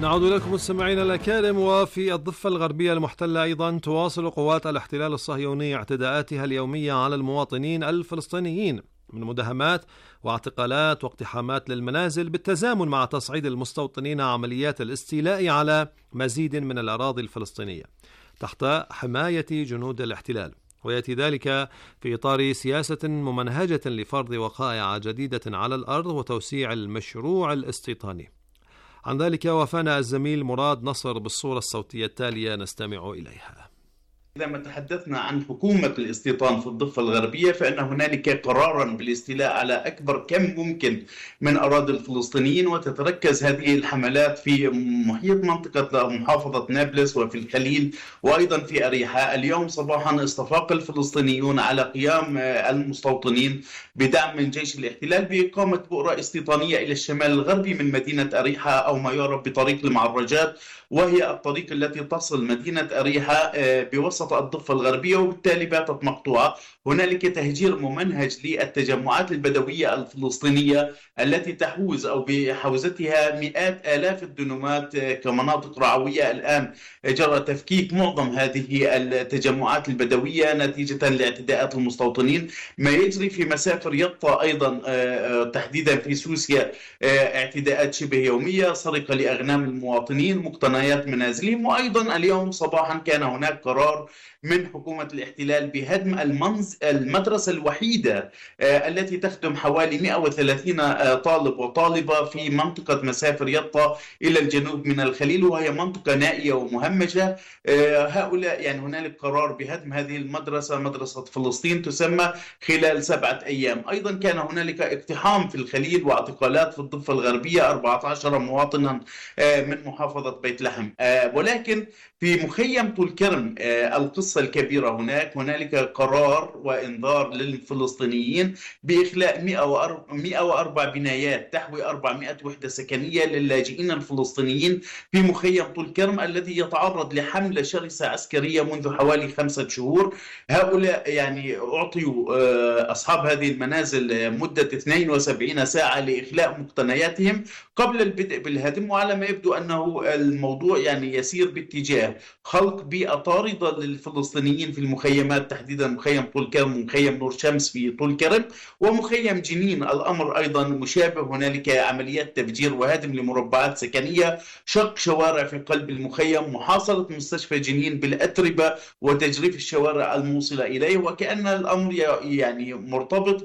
نعود لكم مستمعينا الأكارم. وفي الضفة الغربية المحتلة أيضا تواصل قوات الاحتلال الصهيوني اعتداءاتها اليومية على المواطنين الفلسطينيين من مداهمات واعتقالات واقتحامات للمنازل، بالتزامن مع تصعيد المستوطنين عمليات الاستيلاء على مزيد من الأراضي الفلسطينية تحت حماية جنود الاحتلال. ويأتي ذلك في إطار سياسة ممنهجة لفرض وقائع جديدة على الأرض وتوسيع المشروع الاستيطاني. عن ذلك وافانا الزميل مراد نصر بالصورة الصوتية التالية نستمع إليها. إذا ما تحدثنا عن حكومة الاستيطان في الضفة الغربية فإن هنالك قرارا بالاستيلاء على أكبر كم ممكن من أراضي الفلسطينيين، وتتركز هذه الحملات في محيط منطقة محافظة نابلس وفي الخليل وأيضا في أريحاء. اليوم صباحا استفاق الفلسطينيون على قيام المستوطنين بدعم من جيش الاحتلال بإقامة بؤرة استيطانية إلى الشمال الغربي من مدينة أريحاء أو ما يعرف بطريق المعرجات، وهي الطريق التي تصل مدينة أريحاء بوسط الضفة الغربية، وبالتالي باتت مقطوعة. هنالك تهجير ممنهج للتجمعات البدوية الفلسطينية التي تحوز أو بحوزتها مئات آلاف الدنومات كمناطق رعوية. الآن جرى تفكيك معظم هذه التجمعات البدوية نتيجة لاعتداءات المستوطنين. ما يجري في مسافر يطا أيضا تحديدا في سوسيا اعتداءات شبه يومية، سرقة لأغنام المواطنين، مقتنيات منازلهم. وأيضا اليوم صباحا كان هناك قرار من حكومة الاحتلال بهدم المنز المدرسة الوحيدة التي تخدم حوالي مئة وثلاثين طالب وطالبة في منطقة مسافر يطا إلى الجنوب من الخليل، وهي منطقة نائية ومهمشة. هؤلاء يعني هنالك قرار بهدم هذه المدرسة، مدرسة فلسطين تسمى، خلال سبعة أيام. أيضا كان هنالك اقتحام في الخليل واعتقالات في الضفة الغربية أربعة عشر مواطنا من محافظة بيت لحم. ولكن في مخيم طول كرم القصة الكبيرة هناك هنالك قرار وإنذار للفلسطينيين بإخلاء مئة وأربع بنايات تحوي أربعمئة وحدة سكنية للاجئين الفلسطينيين في مخيم طول كرم الذي يتعرض لحملة شرسة عسكرية منذ حوالي خمسة شهور. هؤلاء يعني أعطيوا أصحاب هذه المنازل مدة اثنين وسبعين ساعة لإخلاء مقتنياتهم قبل البدء بالهدم، وعلى ما يبدو أنه الموضوع يعني يسير باتجاه خلق بيئة طاردة للفلسطينيين في المخيمات، تحديدا مخيم طول كرم ومخيم نور شمس في طول كرم ومخيم جنين. الأمر أيضا مشابه، هنالك عمليات تفجير وهدم لمربعات سكنية، شق شوارع في قلب المخيم، محاصرة مستشفى جنين بالأتربة وتجريف الشوارع الموصلة إليه، وكأن الأمر يعني مرتبط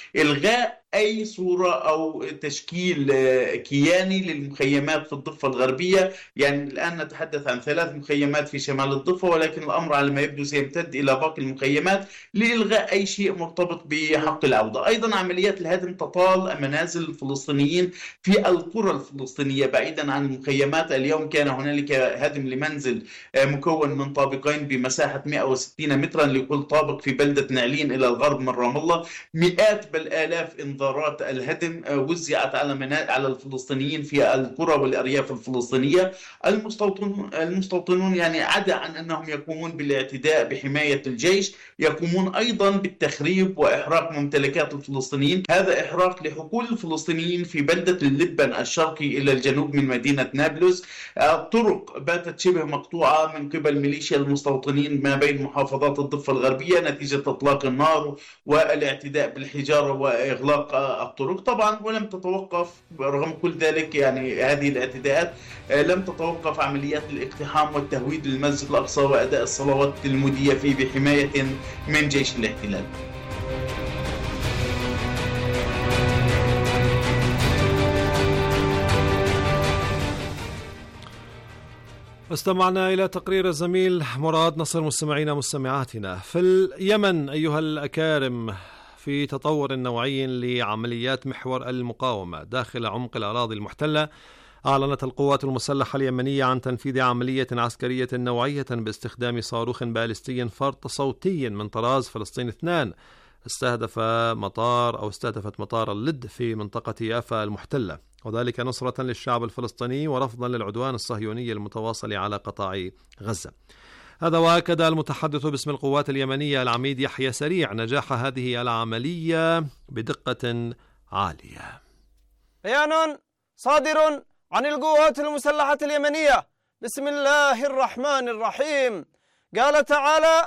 بإلغاء أي صورة أو تشكيل كياني للمخيمات في الضفة الغربية. يعني الآن نتحدث عن ثلاث مخيمات في شمال الضفة، ولكن الأمر على ما يبدو سيمتد إلى باقي المخيمات لإلغاء أي شيء مرتبط بحق العودة. أيضا عمليات الهدم تطال منازل الفلسطينيين في القرى الفلسطينية بعيدا عن المخيمات. اليوم كان هنالك هدم لمنزل مكون من طابقين بمساحة مئة وستين مترا لكل طابق في بلدة نعلين إلى الغرب من رام الله. مئات بل آلاف انذارات الهدم وزعت على على الفلسطينيين في القرى والأرياف الفلسطينية. المستوطنون المستوطنون يعني عدا عن أنهم يقومون بالاعتداء بحماية الجيش، يقومون أيضا بالتخريب وإحراق ممتلكات الفلسطينيين. هذا إحراق لحقول الفلسطينيين في بلدة اللبن الشرقي إلى الجنوب من مدينة نابلس. الطرق باتت شبه مقطوعة من قبل ميليشيا المستوطنين ما بين محافظات الضفة الغربية نتيجة إطلاق النار والاعتداء بالحجارة وإغلاق الطرق. طبعا ولم تتوقف رغم كل ذلك يعني هذه الاعتداءات لم تتوقف عمليات الاقتحام والتهويد للمسجد الأقصى وأداء الصلوات المدية فيه بحماية من جيش الاحتلال. استمعنا إلى تقرير الزميل مراد نصر. مستمعينا مستمعاتنا، في اليمن أيها الأكارم في تطور نوعي لعمليات محور المقاومة داخل عمق الأراضي المحتلة، أعلنت القوات المسلحة اليمنية عن تنفيذ عملية عسكرية نوعية باستخدام صاروخ باليستي فرط صوتي من طراز فلسطين اثنان استهدف مطار أو استهدفت مطار اللد في منطقة يافا المحتلة، وذلك نصرة للشعب الفلسطيني ورفضا للعدوان الصهيوني المتواصل على قطاع غزة. هذا وأكد المتحدث باسم القوات اليمنية العميد يحيى سريع نجاح هذه العملية بدقة عالية. بيان صادر عن القوات المسلحة اليمنية. بسم الله الرحمن الرحيم. قال تعالى: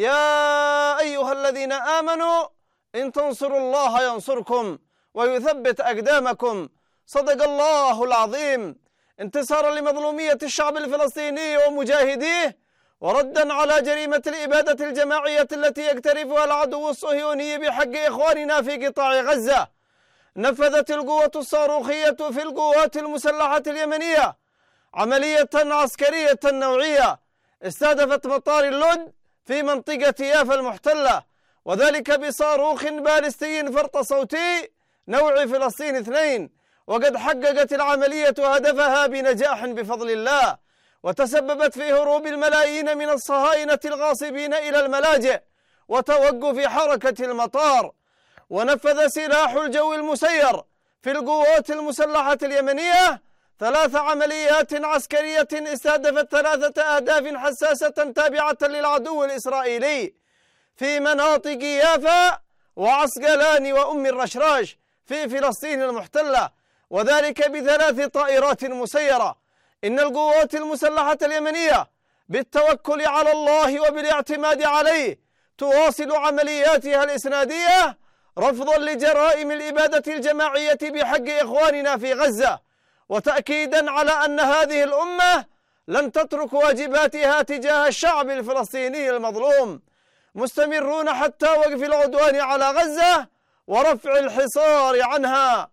يا أيها الذين آمنوا إن تنصروا الله ينصركم ويثبت أقدامكم. صدق الله العظيم. انتصارا لمظلومية الشعب الفلسطيني ومجاهديه، وردا على جريمة الإبادة الجماعية التي يقترفها العدو الصهيوني بحق إخواننا في قطاع غزة، نفذت القوة الصاروخية في القوات المسلحة اليمنية عملية عسكرية نوعية استهدفت مطار اللد في منطقة يافا المحتلة، وذلك بصاروخ باليستي فرط صوتي نوع فلسطين اثنين. وقد حققت العملية هدفها بنجاح بفضل الله، وتسببت في هروب الملايين من الصهاينة الغاصبين إلى الملاجئ وتوقف حركة المطار. ونفذ سلاح الجو المسير في القوات المسلحة اليمنية ثلاث عمليات عسكرية استهدفت ثلاثة أهداف حساسة تابعة للعدو الإسرائيلي في مناطق يافا وعسقلان وأم الرشراش في فلسطين المحتلة، وذلك بثلاث طائرات مسيرة. إن القوات المسلحة اليمنية بالتوكل على الله وبالاعتماد عليه تواصل عملياتها الإسنادية رفضا لجرائم الإبادة الجماعية بحق إخواننا في غزة، وتأكيدا على أن هذه الأمة لن تترك واجباتها تجاه الشعب الفلسطيني المظلوم، مستمرون حتى وقف العدوان على غزة ورفع الحصار عنها.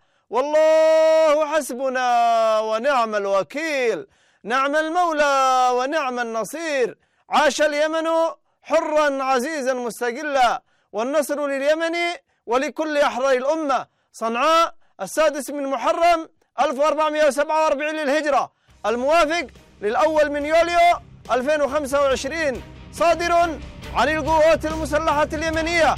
والله حسبنا ونعم الوكيل، نعم المولى ونعم النصير. عاش اليمن حرا عزيزا مستقلا، والنصر لليمن ولكل أحرار الأمة. صنعاء السادس من محرم ألف وأربعمائة وسبعة وأربعين للهجرة، الموافق للأول من يوليو ألفين وخمسة وعشرين، صادر عن القوات المسلحة اليمنية.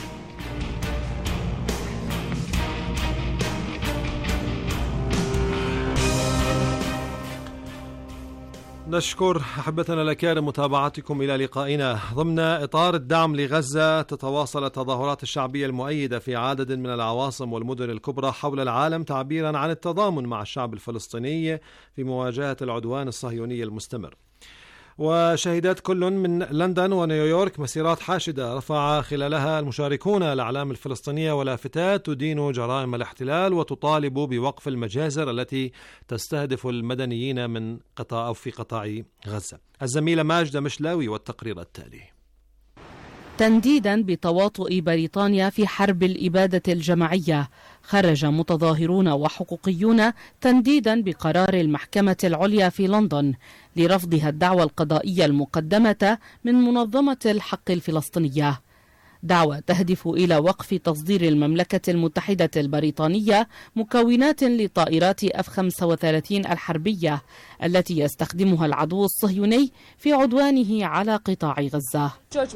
نشكر أحبتنا الأكارم متابعتكم إلى لقائنا. ضمن إطار الدعم لغزة تتواصل التظاهرات الشعبية المؤيدة في عدد من العواصم والمدن الكبرى حول العالم تعبيرا عن التضامن مع الشعب الفلسطيني في مواجهة العدوان الصهيوني المستمر. وشهدت كل من لندن ونيويورك مسيرات حاشدة رفع خلالها المشاركون الأعلام الفلسطينية ولافتات تدين جرائم الاحتلال وتطالب بوقف المجازر التي تستهدف المدنيين من قطاع أو في قطاع غزة. الزميلة ماجدة مشلاوي والتقرير التالي. تنديدا بتواطؤ بريطانيا في حرب الإبادة الجماعية، خرج متظاهرون وحقوقيون تنديدا بقرار المحكمة العليا في لندن لرفضها الدعوى القضائية المقدمة من منظمة الحق الفلسطينية، دعوى تهدف إلى وقف تصدير المملكة المتحدة البريطانية مكونات لطائرات إف خمسة وثلاثين الحربية التي يستخدمها العدو الصهيوني في عدوانه على قطاع غزة.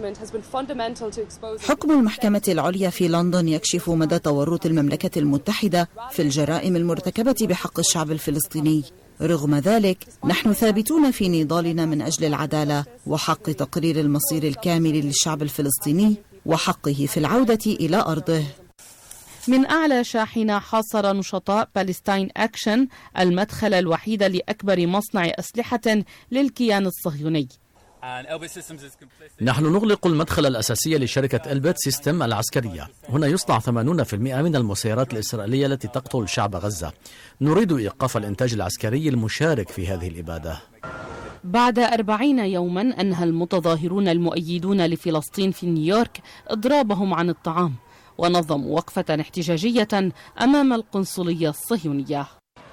حكم المحكمة العليا في لندن يكشف مدى تورط المملكة المتحدة في الجرائم المرتكبة بحق الشعب الفلسطيني. رغم ذلك نحن ثابتون في نضالنا من أجل العدالة وحق تقرير المصير الكامل للشعب الفلسطيني وحقه في العودة إلى أرضه. من أعلى شاحنة حاصر نشطاء بالستاين أكشن المدخل الوحيد لأكبر مصنع أسلحة للكيان الصهيوني. نحن نغلق المدخل الأساسي لشركة ألبت سيستم العسكرية. هنا يصنع ثمانين بالمئة من المسيرات الإسرائيلية التي تقتل شعب غزة. نريد إيقاف الإنتاج العسكري المشارك في هذه الإبادة. بعد أربعين يوما أنهى المتظاهرون المؤيدون لفلسطين في نيويورك إضرابهم عن الطعام، ونظموا وقفة احتجاجية أمام القنصلية الصهيونية.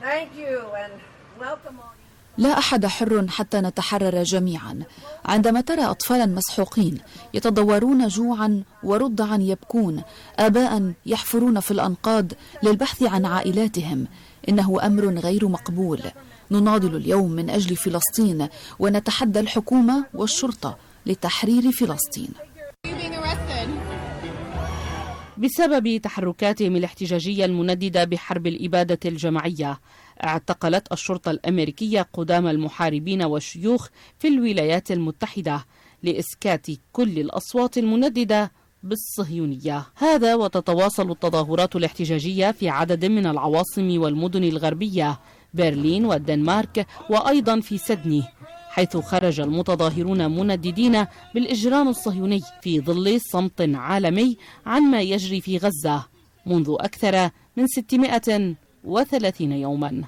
لا أحد حر حتى نتحرر جميعا. عندما ترى أطفالا مسحوقين يتضورون جوعا ورضعا يبكون، آباء يحفرون في الأنقاض للبحث عن عائلاتهم، إنه أمر غير مقبول. نناضل اليوم من أجل فلسطين ونتحدى الحكومة والشرطة لتحرير فلسطين. بسبب تحركاتهم الاحتجاجية المنددة بحرب الإبادة الجماعية، اعتقلت الشرطة الأمريكية قدام المحاربين والشيوخ في الولايات المتحدة لإسكات كل الأصوات المنددة بالصهيونية. هذا وتتواصل التظاهرات الاحتجاجية في عدد من العواصم والمدن الغربية، برلين والدنمارك وأيضا في سيدني، حيث خرج المتظاهرون منددين بالإجرام الصهيوني في ظل صمت عالمي عن ما يجري في غزة منذ أكثر من ستمائة وثلاثين يوما.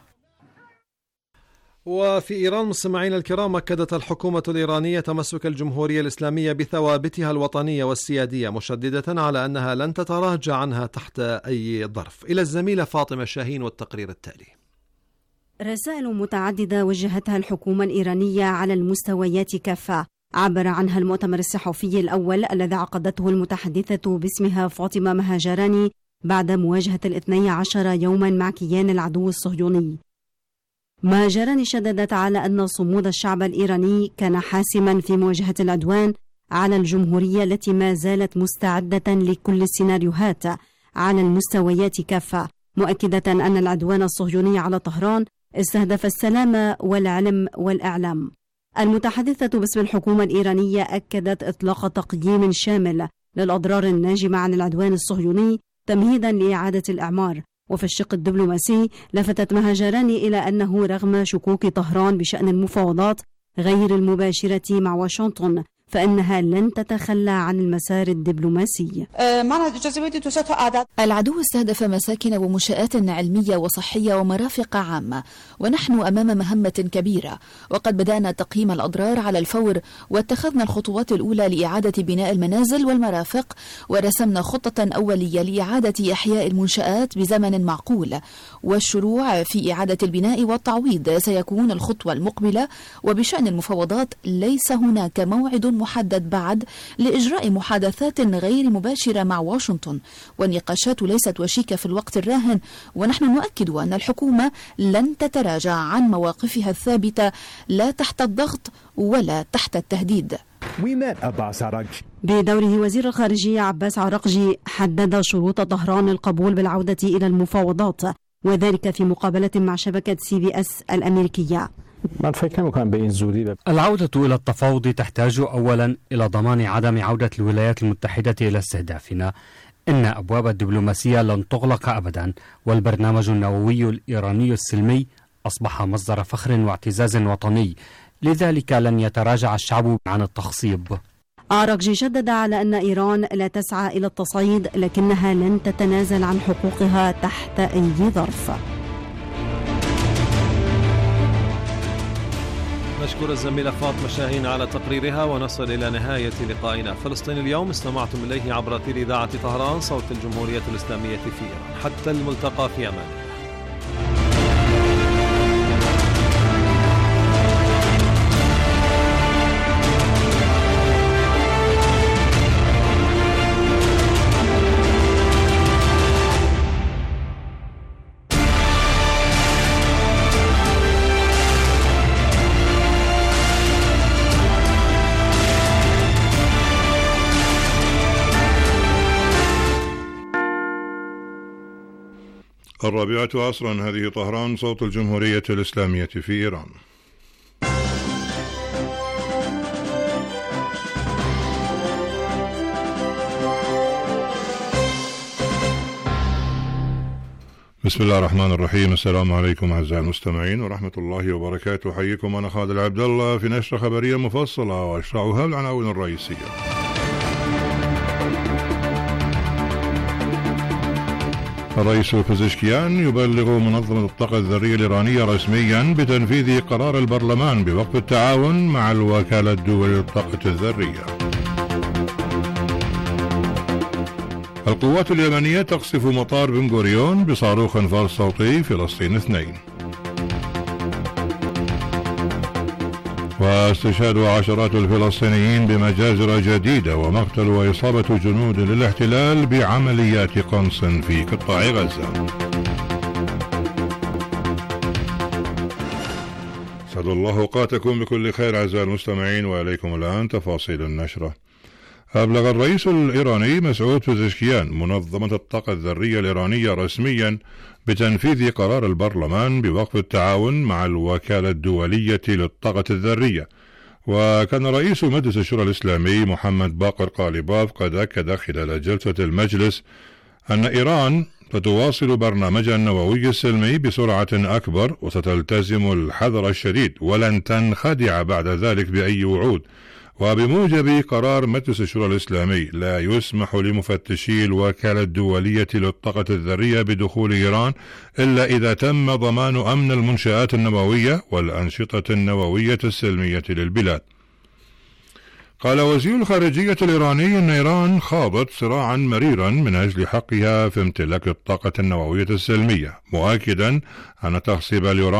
وفي إيران مستمعين الكرام، أكدت الحكومة الإيرانية تمسك الجمهورية الإسلامية بثوابتها الوطنية والسيادية، مشددة على أنها لن تتراجع عنها تحت أي ظرف. إلى الزميلة فاطمة شاهين والتقرير التالي. رسائل متعددة وجهتها الحكومة الإيرانية على المستويات كافة، عبر عنها المؤتمر الصحفي الأول الذي عقدته المتحدثة باسمها فاطمة مهاجراني بعد مواجهة الاثني عشر يوما مع كيان العدو الصهيوني. مهاجراني شددت على أن صمود الشعب الإيراني كان حاسما في مواجهة العدوان على الجمهورية التي ما زالت مستعدة لكل السيناريوهات على المستويات كافة، مؤكدة أن العدوان الصهيوني على طهران استهدف السلام والعلم والإعلام. المتحدثة باسم الحكومة الإيرانية أكدت إطلاق تقييم شامل للأضرار الناجمة عن العدوان الصهيوني تمهيدا لإعادة الإعمار. وفي الشق الدبلوماسي لفتت مهاجراني إلى أنه رغم شكوك طهران بشأن المفاوضات غير المباشرة مع واشنطن فإنها لن تتخلى عن المسار الدبلوماسي. العدو استهدف مساكن ومنشآت علمية وصحية ومرافق عامة، ونحن أمام مهمة كبيرة، وقد بدأنا تقييم الأضرار على الفور واتخذنا الخطوات الأولى لإعادة بناء المنازل والمرافق، ورسمنا خطة أولية لإعادة إحياء المنشآت بزمن معقول، والشروع في إعادة البناء والتعويض سيكون الخطوة المقبلة. وبشأن المفاوضات ليس هناك موعد محدد بعد لإجراء محادثات غير مباشرة مع واشنطن، والنقاشات ليست وشيكة في الوقت الراهن، ونحن نؤكد أن الحكومة لن تتراجع عن مواقفها الثابتة لا تحت الضغط ولا تحت التهديد. بدوره وزير الخارجية عباس عراقجي حدد شروط طهران القبول بالعودة إلى المفاوضات، وذلك في مقابلة مع شبكة سي بي اس الأمريكية. العودة إلى التفاوض تحتاج أولا إلى ضمان عدم عودة الولايات المتحدة إلى استهدافنا. إن أبواب الدبلوماسية لن تغلق أبدا، والبرنامج النووي الإيراني السلمي أصبح مصدر فخر واعتزاز وطني، لذلك لن يتراجع الشعب عن التخصيب. عراقجي شدد على أن إيران لا تسعى إلى التصعيد، لكنها لن تتنازل عن حقوقها تحت أي ظرف. نشكر الزميلة فاطمة شاهين على تقريرها، ونصل إلى نهاية لقائنا. فلسطين اليوم استمعتم إليه عبر أثير إذاعة طهران صوت الجمهورية الإسلامية في إيران. حتى الملتقى في أمان الله. الرابعة عصرا، هذه طهران صوت الجمهورية الإسلامية في إيران. بسم الله الرحمن الرحيم. السلام عليكم أعزائي المستمعين ورحمة الله وبركاته. حييكم أنا خالد العبد الله في نشرة خبرية مفصلة، وأشرعها العناوين الرئيسية. الرئيس بزشكيان يبلغ منظمة الطاقة الذرية الإيرانية رسميا بتنفيذ قرار البرلمان بوقف التعاون مع الوكالة الدولية للطاقة الذرية. القوات اليمنية تقصف مطار بن غوريون بصاروخ انفاس صوتي، فلسطين اثنين. واستشهاد عشرات الفلسطينيين بمجازر جديدة، ومقتل وإصابة جنود للاحتلال بعمليات قنص في قطاع غزة. سعد الله أوقاتكم بكل خير أعزائي المستمعين، وإليكم الآن تفاصيل النشرة. أبلغ الرئيس الإيراني مسعود بزشكيان منظمة الطاقة الذرية الإيرانية رسميا بتنفيذ قرار البرلمان بوقف التعاون مع الوكالة الدولية للطاقة الذرية، وكان رئيس مجلس الشورى الإسلامي محمد باقر قالباف قد أكد خلال جلسة المجلس أن إيران ستواصل برنامجها النووي السلمي بسرعة أكبر وستلتزم الحذر الشديد ولن تنخدع بعد ذلك بأي وعود. وبموجب قرار مجلس الشورى الإسلامي لا يسمح لمفتشي الوكالة الدولية للطاقة الذرية بدخول إيران إلا إذا تم ضمان أمن المنشآت النووية والأنشطة النووية السلمية للبلاد. قال وزير الخارجية الإيراني أن إيران خاضت صراعا مريرا من أجل حقها في امتلاك الطاقة النووية السلمية، مؤكدا أن تخصيب اليورانيوم